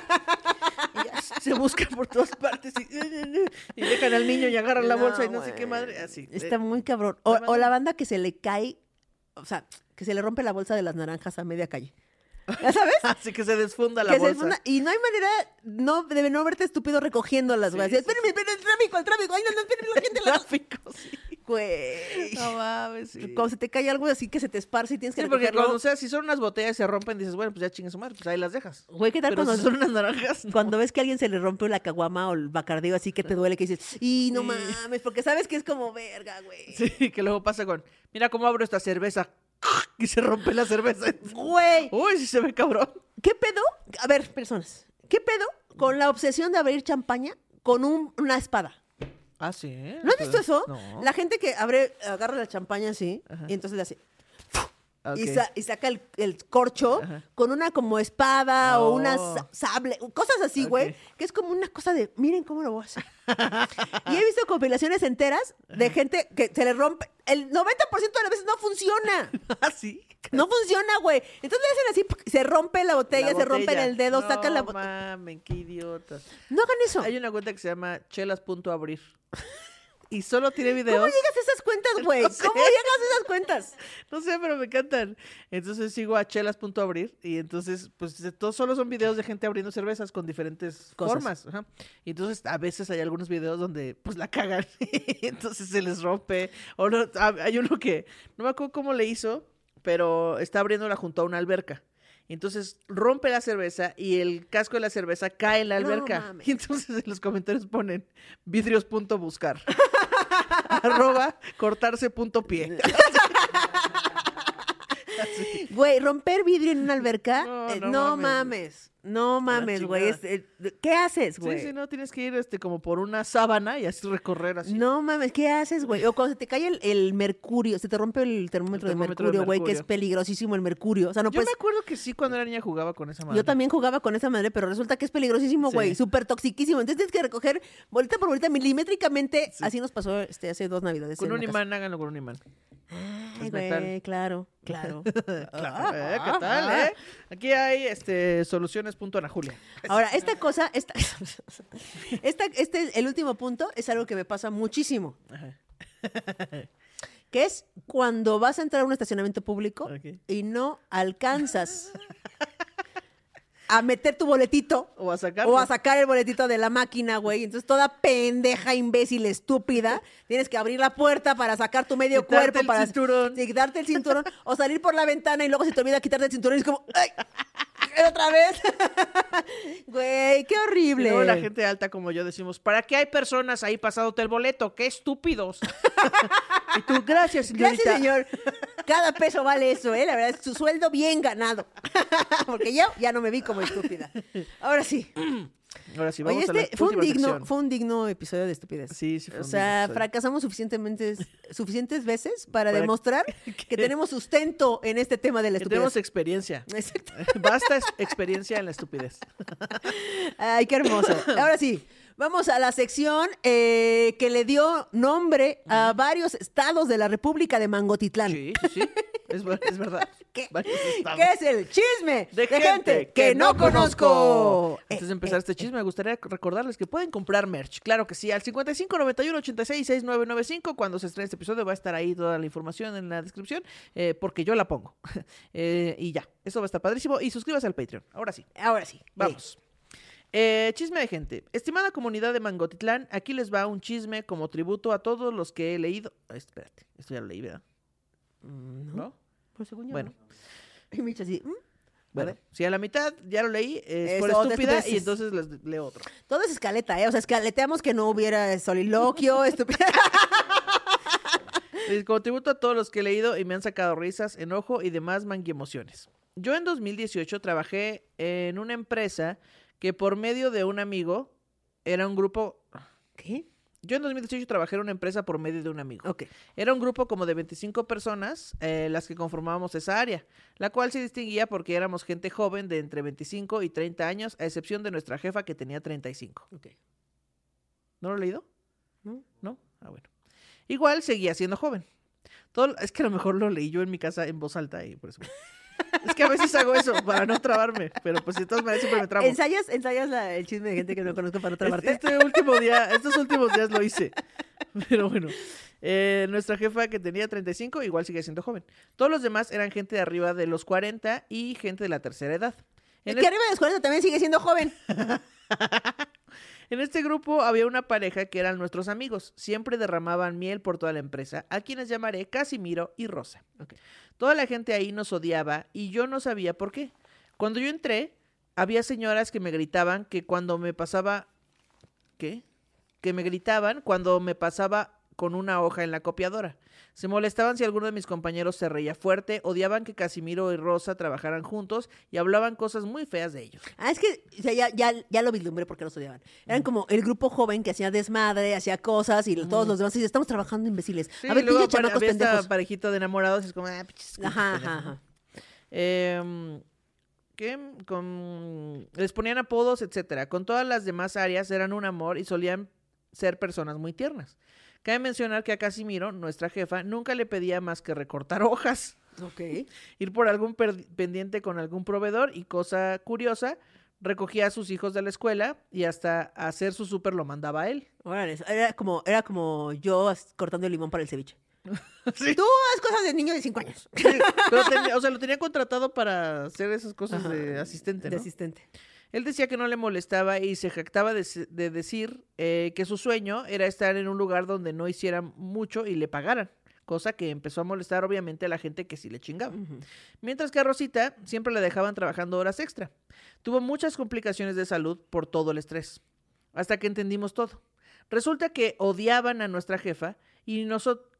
ya se busca por todas partes y dejan al niño y agarran la bolsa y no sé qué madre. Así. Está muy cabrón. O la banda que se le cae, o sea, que se le rompe la bolsa de las naranjas a media calle. ¿Ya sabes? Así que se desfunda la bolsa. Y no hay manera de no verte estúpido recogiéndolas, güey. Espérenme, el tráfico. Ay, no, espérenme, la gente. Tráfico, sí. Güey. No mames, sí. Cuando se te cae algo así que se te esparce y tienes que porque recogerlo. cuando, si son unas botellas y se rompen, dices, bueno, pues ya chingue su madre, pues ahí las dejas. Güey, ¿qué tal Pero cuando si son unas naranjas? No. Cuando ves que a alguien se le rompe la caguama o el bacardío así que te duele, que dices, y no mames, porque sabes que es como verga, güey. Sí, que luego pasa con, mira cómo abro esta cerveza. Y se rompe la cerveza. Güey. Uy, sí se ve cabrón. ¿Qué pedo? A ver, personas. ¿Qué pedo con la obsesión de abrir champaña con una espada? Ah, sí. ¿No has visto eso? No. La gente que agarra la champaña así, y entonces le hace... Okay. Y saca el corcho con una como espada o una sable, cosas así, güey, que es como una cosa de, miren cómo lo voy a hacer. Y he visto compilaciones enteras de gente que se le rompe, el 90% de las veces no funciona. ¿Ah, sí? No funciona, güey. Entonces le hacen así, se rompe la botella, se rompe en el dedo, sacan la botella. No mames, qué idiotas. No hagan eso. Hay una cuenta que se llama chelas.abrir. Y solo tiene videos. ¿Cómo llegas a esas cuentas, güey? No sé. ¿Cómo llegas a esas cuentas? No sé, pero me encantan. Entonces sigo a chelas.abrir y entonces, pues, todos solo son videos de gente abriendo cervezas con diferentes formas. Ajá. Y entonces, a veces hay algunos videos donde, pues, la cagan. Y entonces se les rompe. O no, hay uno que, no me acuerdo cómo le hizo, pero está abriéndola junto a una alberca. Entonces rompe la cerveza y el casco de la cerveza cae en la alberca. mames. Y entonces en los comentarios ponen vidrios.buscar. @cortarse.pie. Güey, romper vidrio en una alberca, No no mames. mames. No mames, güey. chingada. ¿Qué haces, güey? Sí, no, tienes que ir como por una sábana y así recorrer así. No mames, ¿qué haces, güey? O cuando se te cae el mercurio, se te rompe el termómetro de mercurio, güey, que es peligrosísimo el mercurio. O sea, no Yo puedes... me acuerdo que sí, cuando era niña jugaba con esa madre. Yo también jugaba con esa madre, pero resulta que es peligrosísimo, Sí. güey. Súper toxiquísimo. Entonces tienes que recoger bolita por bolita, milimétricamente. Sí. Así nos pasó hace 2 navidades. Con en un la casa. imán, háganlo con un imán. Ay, Es güey, metal. claro. Claro, ¿qué tal, Aquí hay soluciones.ana Julia. Ahora, esta cosa, el último punto es algo que me pasa muchísimo. Ajá. Que es cuando vas a entrar a un estacionamiento público Ok. y no alcanzas a meter tu boletito O a sacarlo. o a sacar el boletito de la máquina, güey. Entonces, toda pendeja, imbécil, estúpida, tienes que abrir la puerta para sacar tu medio Quitarte cuerpo, el para cinturón. quitarte el cinturón o salir por la ventana y luego se te olvida quitarte el cinturón y es como, ¡ay! ¿Otra vez? Güey, qué Y horrible. luego la gente alta como yo decimos, ¿para qué hay personas ahí pasándote el boleto? ¡Qué estúpidos! Y tú, gracias, señorita. Gracias, señor. Cada peso vale eso, ¿eh? La verdad es su sueldo bien ganado. Porque yo ya no me vi como estúpida. Ahora sí. Ahora sí, Oye, vamos a la fue última sección. fue un digno episodio de estupidez. Sí, sí fue O un sea, digno episodio. fracasamos suficientes veces para demostrar que- que tenemos sustento en este tema de la Que estupidez. tenemos experiencia. Exacto. Basta experiencia en la estupidez. Ay, qué hermoso. Ahora sí, vamos a la sección que le dio nombre a varios estados de la República de Mangotitlán. Sí. Es verdad. ¿Qué? Varios estados. ¿Qué es el chisme De gente que no conozco? Antes de empezar este chisme, me gustaría recordarles que pueden comprar merch. Claro que sí, al 55 91 86 6995. Cuando se estrene este episodio va a estar ahí toda la información en la descripción, porque yo la pongo. Y ya, eso va a estar padrísimo. Y suscríbase al Patreon. Ahora sí, Ahora sí. vamos. Chisme de gente. Estimada comunidad de Mangotitlán, aquí les va un chisme como tributo a todos los que he leído. Espérate, esto ya lo leí, ¿verdad? ¿No? Pues según yo. Bueno. Y me dice así, Bueno, ver. si a la mitad ya lo leí, es por Eso, de estúpida, estupideces. y entonces les leo otro. todo es escaleta, ¿eh? O sea, escaleteamos que no hubiera soliloquio, estupidez. Como tributo a todos los que he leído y me han sacado risas, enojo y demás manguemociones. Yo en 2018 trabajé en una empresa que por medio de un amigo era un grupo... ¿Qué? Yo en 2018 trabajé en una empresa por medio de un amigo. Ok. Era un grupo como de 25 personas las que conformábamos esa área, la cual se distinguía porque éramos gente joven de entre 25 y 30 años, a excepción de nuestra jefa que tenía 35. Ok. ¿No lo he leído? ¿No? ¿No? Ah, bueno. Igual seguía siendo joven. Es que a lo mejor lo leí yo en mi casa en voz alta y por eso. Es que a veces hago eso para no trabarme, pero pues de todas maneras siempre me trabo. ¿Ensayas el chisme de gente que no conozco para no trabarte? Estos últimos días lo hice. Pero bueno, nuestra jefa que tenía 35 igual sigue siendo joven. Todos los demás eran gente de arriba de los 40 y gente de la tercera edad. El que arriba de los 40 también sigue siendo joven. En este grupo había una pareja que eran nuestros amigos. Siempre derramaban miel por toda la empresa, a quienes llamaré Casimiro y Rosa. Okay. Toda la gente ahí nos odiaba y yo no sabía por qué. Cuando yo entré, había señoras que me gritaban que cuando me pasaba... ¿Qué? Que me gritaban cuando me pasaba con una hoja en la copiadora. Se molestaban si alguno de mis compañeros se reía fuerte, odiaban que Casimiro y Rosa trabajaran juntos y hablaban cosas muy feas de ellos. Ah, es que o sea, ya lo vislumbré porque los odiaban. Eran como el grupo joven que hacía desmadre, hacía cosas y todos los demás dicen, estamos trabajando imbéciles. Sí, a ver, luego pinche chamacos había esta pendejos. parejita de enamorados y es como, pinches Ajá, pendejos, ajá, ¿no? ajá. Les ponían apodos, etcétera. Con todas las demás áreas eran un amor y solían ser personas muy tiernas. Cabe mencionar que a Casimiro, nuestra jefa, nunca le pedía más que recortar hojas, Ok. ir por algún pendiente con algún proveedor y, cosa curiosa, recogía a sus hijos de la escuela y hasta hacer su súper lo mandaba a él. Órale, era como yo cortando el limón para el ceviche. Sí. Tú haz cosas de niño de 5 años. Pero lo tenía contratado para hacer esas cosas de asistente, ¿no? De asistente. Él decía que no le molestaba y se jactaba de decir que su sueño era estar en un lugar donde no hicieran mucho y le pagaran, cosa que empezó a molestar obviamente a la gente que sí le chingaba. Uh-huh. Mientras que a Rosita siempre la dejaban trabajando horas extra. Tuvo muchas complicaciones de salud por todo el estrés, hasta que entendimos todo. Resulta que odiaban a nuestra jefa y nosotros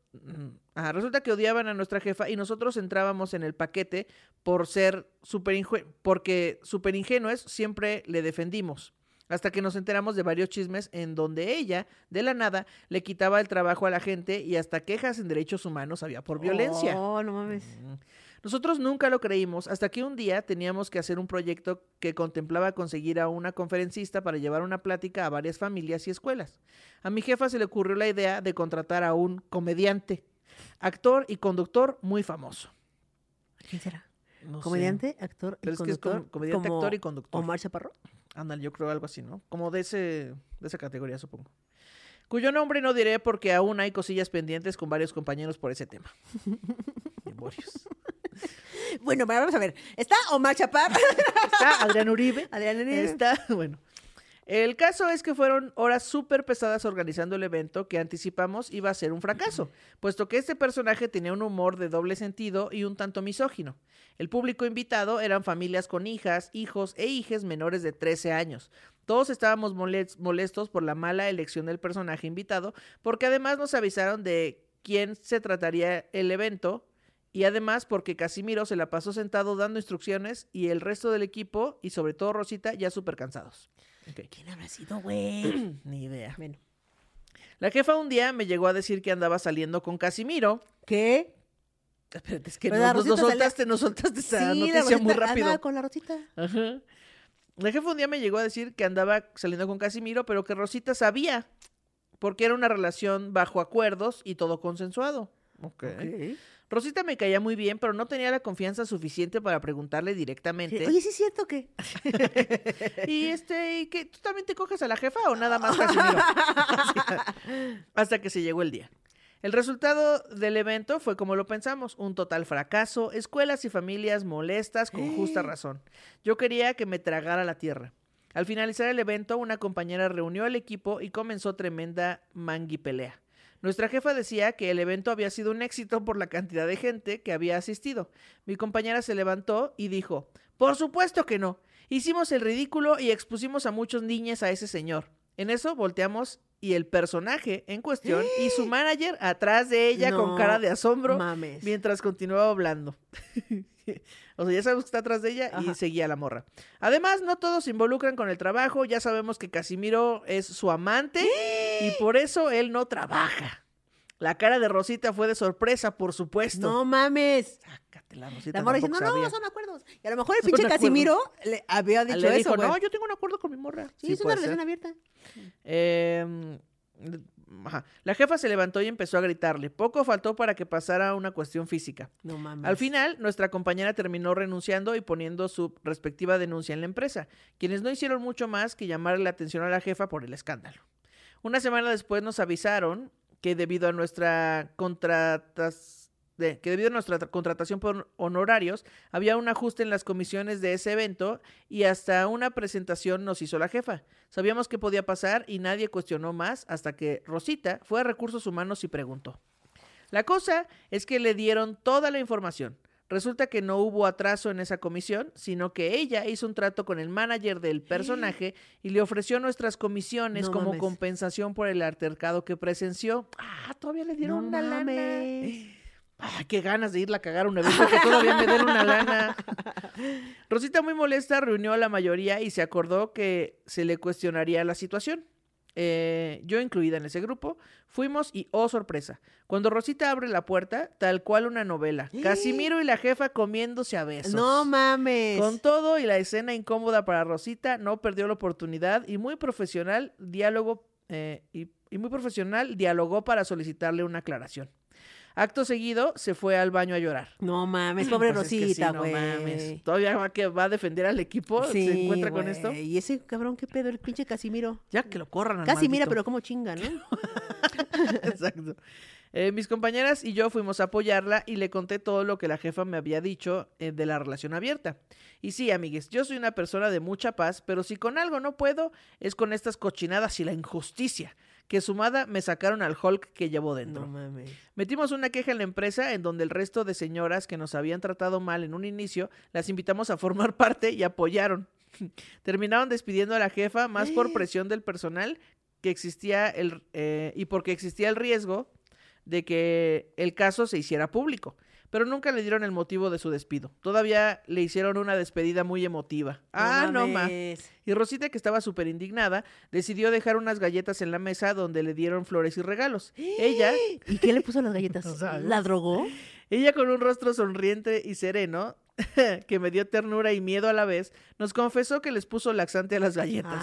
entrábamos en el paquete por ser porque súper ingenuos siempre le defendimos. Hasta que nos enteramos de varios chismes en donde ella, de la nada, le quitaba el trabajo a la gente y hasta quejas en derechos humanos había por violencia. Oh, no mames. Nosotros nunca lo creímos hasta que un día teníamos que hacer un proyecto que contemplaba conseguir a una conferencista para llevar una plática a varias familias y escuelas. A mi jefa se le ocurrió la idea de contratar a un comediante, actor y conductor muy famoso. ¿Quién será? No sé. Comediante, actor Pero y es que es conductor. comediante, como actor y conductor. Omar Chaparro. Ándale, yo creo algo así, ¿no? Como de esa categoría, supongo. Cuyo nombre no diré porque aún hay cosillas pendientes con varios compañeros por ese tema. Demonios. Bueno, vamos a ver. Está Omar Chaparro. Está Adrián Uribe. Adrián Uribe. Está, bueno. El caso es que fueron horas súper pesadas organizando el evento que anticipamos iba a ser un fracaso, puesto que este personaje tenía un humor de doble sentido y un tanto misógino. El público invitado eran familias con hijas, hijos e hijes menores de 13 años. Todos estábamos molestos por la mala elección del personaje invitado, porque además nos avisaron de quién se trataría el evento y además porque Casimiro se la pasó sentado dando instrucciones y el resto del equipo y sobre todo Rosita ya súper cansados. Okay. ¿Quién habrá sido, güey? Ni idea. Bueno. La jefa un día me llegó a decir que andaba saliendo con Casimiro. ¿Qué? Espérate, es que Pero la nos Rosita soltaste esa Sí, noticia la Rosita muy rápido. andaba con la Rosita. Ajá. La jefa un día me llegó a decir que andaba saliendo con Casimiro, pero que Rosita sabía, porque era una relación bajo acuerdos y todo consensuado. Okay. Rosita me caía muy bien, pero no tenía la confianza suficiente para preguntarle directamente. Sí. Oye, ¿sí es cierto que? ¿Y qué? ¿Tú también te coges a la jefa o nada más Casimiro? Hasta que se llegó el día. El resultado del evento fue como lo pensamos, un total fracaso, escuelas y familias molestas con justa razón. Yo quería que me tragara la tierra. Al finalizar el evento, una compañera reunió al equipo y comenzó tremenda manguipelea. Nuestra jefa decía que el evento había sido un éxito por la cantidad de gente que había asistido. Mi compañera se levantó y dijo, ¡por supuesto que no! Hicimos el ridículo y expusimos a muchos niños a ese señor. En eso volteamos y el personaje en cuestión y su manager atrás de ella con cara de asombro mientras continuaba hablando. O sea, ya sabemos que está atrás de ella y seguía la morra. Además, no todos se involucran con el trabajo. Ya sabemos que Casimiro es su amante Y por eso él no trabaja. La cara de Rosita fue de sorpresa, por supuesto. No mames. Sácatela, Rosita. La morra diciendo, tampoco no, sabía. son acuerdos. Y a lo mejor el Son pinche acuerdos. Casimiro le había dicho Le eso, dijo, güey. no, yo tengo un acuerdo con mi morra. Sí, es una puede ser. relación abierta. Ajá. La jefa se levantó y empezó a gritarle. Poco faltó para que pasara una cuestión física. No mames. Al final, nuestra compañera terminó renunciando y poniendo su respectiva denuncia en la empresa, quienes no hicieron mucho más que llamarle la atención a la jefa por el escándalo. Una semana después nos avisaron que debido a nuestra contratación por honorarios, había un ajuste en las comisiones de ese evento y hasta una presentación nos hizo la jefa. Sabíamos que podía pasar y nadie cuestionó más hasta que Rosita fue a Recursos Humanos y preguntó. La cosa es que le dieron toda la información. Resulta que no hubo atraso en esa comisión, sino que ella hizo un trato con el manager del personaje y le ofreció nuestras comisiones No como mames. compensación por el altercado que presenció. Ah, todavía le dieron No una lana. mames. Ay, qué ganas de irla a cagar a un evento que todavía me den una lana. Rosita, muy molesta, reunió a la mayoría y se acordó que se le cuestionaría la situación. Yo incluida en ese grupo, fuimos y oh sorpresa, cuando Rosita abre la puerta, tal cual una novela, Casimiro y la jefa comiéndose a besos. No mames. Con todo y la escena incómoda para Rosita, no perdió la oportunidad y muy profesional dialogó para solicitarle una aclaración. Acto seguido, se fue al baño a llorar. No mames, pobre Pues es que sí, Rosita, no güey. mames. Todavía va a defender al equipo, se encuentra con esto. Y ese cabrón, qué pedo, el pinche Casimiro. Ya que lo corran al Casi mira, maldito. pero como chinga, ¿no? Exacto. Mis compañeras y yo fuimos a apoyarla y le conté todo lo que la jefa me había dicho de la relación abierta. Y sí, amigues, yo soy una persona de mucha paz, pero si con algo no puedo, es con estas cochinadas y la injusticia, que sumada me sacaron al Hulk que llevo dentro. No mames. Metimos una queja en la empresa en donde el resto de señoras que nos habían tratado mal en un inicio, las invitamos a formar parte y apoyaron. Terminaron despidiendo a la jefa más por presión del personal que existía y porque existía el riesgo de que el caso se hiciera público, pero nunca le dieron el motivo de su despido. Todavía le hicieron una despedida muy emotiva. No ma. mames. Y Rosita, que estaba súper indignada, decidió dejar unas galletas en la mesa donde le dieron flores y regalos. Ella, ¿Y qué le puso a las galletas? No sabes. ¿La drogó? ella con un rostro sonriente y sereno, que me dio ternura y miedo a la vez, nos confesó que les puso laxante a las galletas.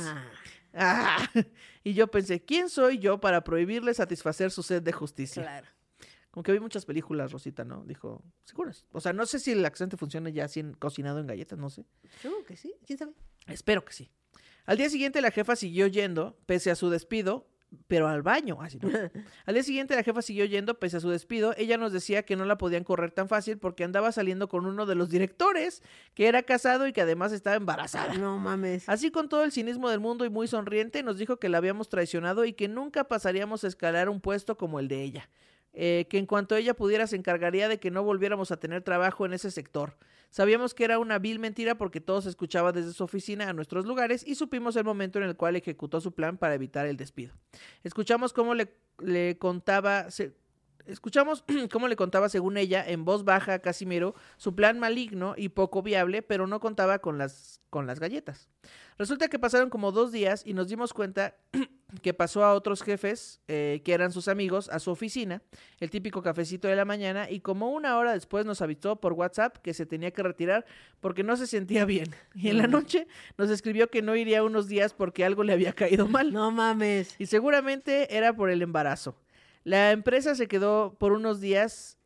Ah, y yo pensé, ¿quién soy yo para prohibirle satisfacer su sed de justicia? claro. Como que vi muchas películas, Rosita, ¿no? Dijo, seguras. O sea, no sé si el laxante funciona ya así cocinado en galletas, no sé. Supongo que sí, quién sabe. Espero que sí. Al día siguiente la jefa siguió yendo, pese a su despido, pero al baño, así no. Al día siguiente la jefa siguió yendo, pese a su despido. Ella nos decía que no la podían correr tan fácil porque andaba saliendo con uno de los directores, que era casado y que además estaba embarazada. No mames. Así con todo el cinismo del mundo y muy sonriente, nos dijo que la habíamos traicionado y que nunca pasaríamos a escalar un puesto como el de ella. Que en cuanto ella pudiera se encargaría de que no volviéramos a tener trabajo en ese sector. Sabíamos que era una vil mentira porque todo se escuchaba desde su oficina a nuestros lugares y supimos el momento en el cual ejecutó su plan para evitar el despido. Escuchamos cómo le contaba... Escuchamos cómo le contaba, según ella, en voz baja a Casimiro, su plan maligno y poco viable, pero no contaba con las galletas. Resulta que pasaron como 2 días y nos dimos cuenta que pasó a otros jefes, que eran sus amigos, a su oficina, el típico cafecito de la mañana, y como 1 hora después nos avisó por WhatsApp que se tenía que retirar porque no se sentía bien. Y en la noche nos escribió que no iría unos días porque algo le había caído mal. No mames. Y seguramente era por el embarazo. La empresa se quedó por unos días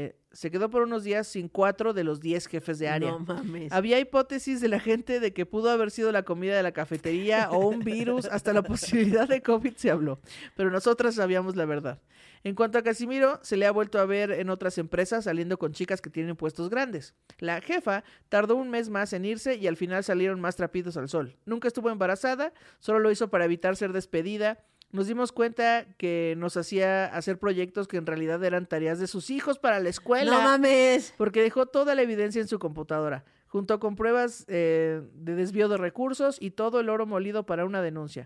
sin 4 de los 10 jefes de área. No mames. Había hipótesis de la gente de que pudo haber sido la comida de la cafetería o un virus, hasta la posibilidad de COVID se habló, pero nosotras sabíamos la verdad. En cuanto a Casimiro, se le ha vuelto a ver en otras empresas saliendo con chicas que tienen puestos grandes. La jefa tardó 1 mes más en irse y al final salieron más trapitos al sol. Nunca estuvo embarazada, solo lo hizo para evitar ser despedida. Nos dimos cuenta que nos hacía hacer proyectos que en realidad eran tareas de sus hijos para la escuela. No mames. Porque dejó toda la evidencia en su computadora, junto con pruebas de desvío de recursos y todo el oro molido para una denuncia.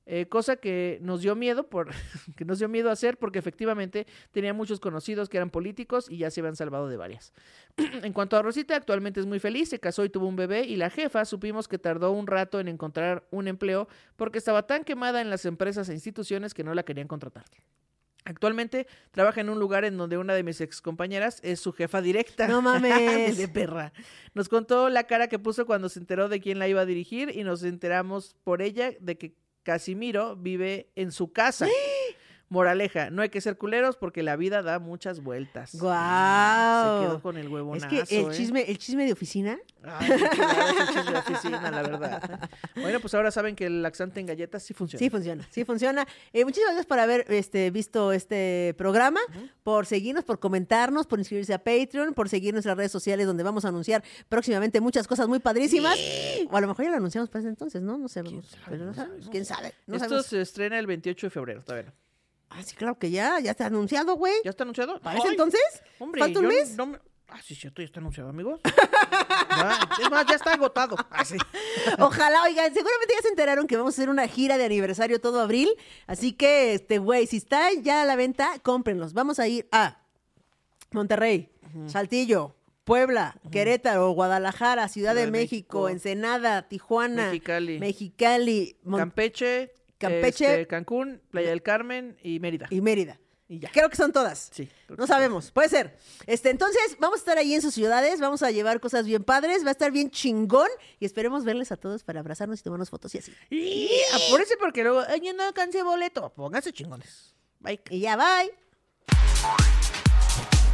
cosa que nos dio miedo que nos dio miedo hacer porque efectivamente tenía muchos conocidos que eran políticos y ya se habían salvado de varias. En cuanto a Rosita, actualmente es muy feliz, se casó y tuvo un bebé, y la jefa supimos que tardó un rato en encontrar un empleo porque estaba tan quemada en las empresas e instituciones que no la querían contratar. Actualmente trabaja en un lugar en donde una de mis excompañeras es su jefa directa. No mames. De perra. Nos contó la cara que puso cuando se enteró de quién la iba a dirigir y nos enteramos por ella de que Casimiro vive en su casa. Moraleja, no hay que ser culeros porque la vida da muchas vueltas. ¡Guau! Se quedó con el huevonazo. Es que el chisme de oficina. Ay, qué chulada es el chisme de oficina, la verdad. Bueno, pues ahora saben que el laxante en galletas sí funciona. Sí funciona. Muchísimas gracias por haber visto este programa, por seguirnos, por comentarnos, por inscribirse a Patreon, por seguir nuestras redes sociales donde vamos a anunciar próximamente muchas cosas muy padrísimas. O a lo mejor ya lo anunciamos para ese entonces, ¿no? No sabemos. ¿Quién sabe? No Esto sabemos. se estrena el 28 de febrero, todavía no. Ah, sí, claro que ya está anunciado, güey. ¿Ya está anunciado? ¿Para ese Ay, entonces? Hombre, ¿Falta un yo mes? no me- Ah, sí, cierto, ya está anunciado, amigos. Es más, ya está agotado. Ah, sí. Ojalá, oigan, seguramente ya se enteraron que vamos a hacer una gira de aniversario todo abril. Así que, güey, si está ya a la venta, cómprenlos. Vamos a ir a Monterrey, Saltillo, Puebla, Querétaro, Guadalajara, Ciudad de México, Ensenada, Tijuana, Mexicali, Campeche Cancún, Playa del Carmen y Mérida. y Mérida. Y ya. Creo que son todas. Sí. No sabemos, puede ser. Entonces, vamos a estar ahí en sus ciudades, vamos a llevar cosas bien padres, va a estar bien chingón y esperemos verles a todos para abrazarnos y tomarnos fotos y así. Y apúrense porque luego, ay, yo no alcancé boleto. Pónganse chingones. Bye. Y ya, bye.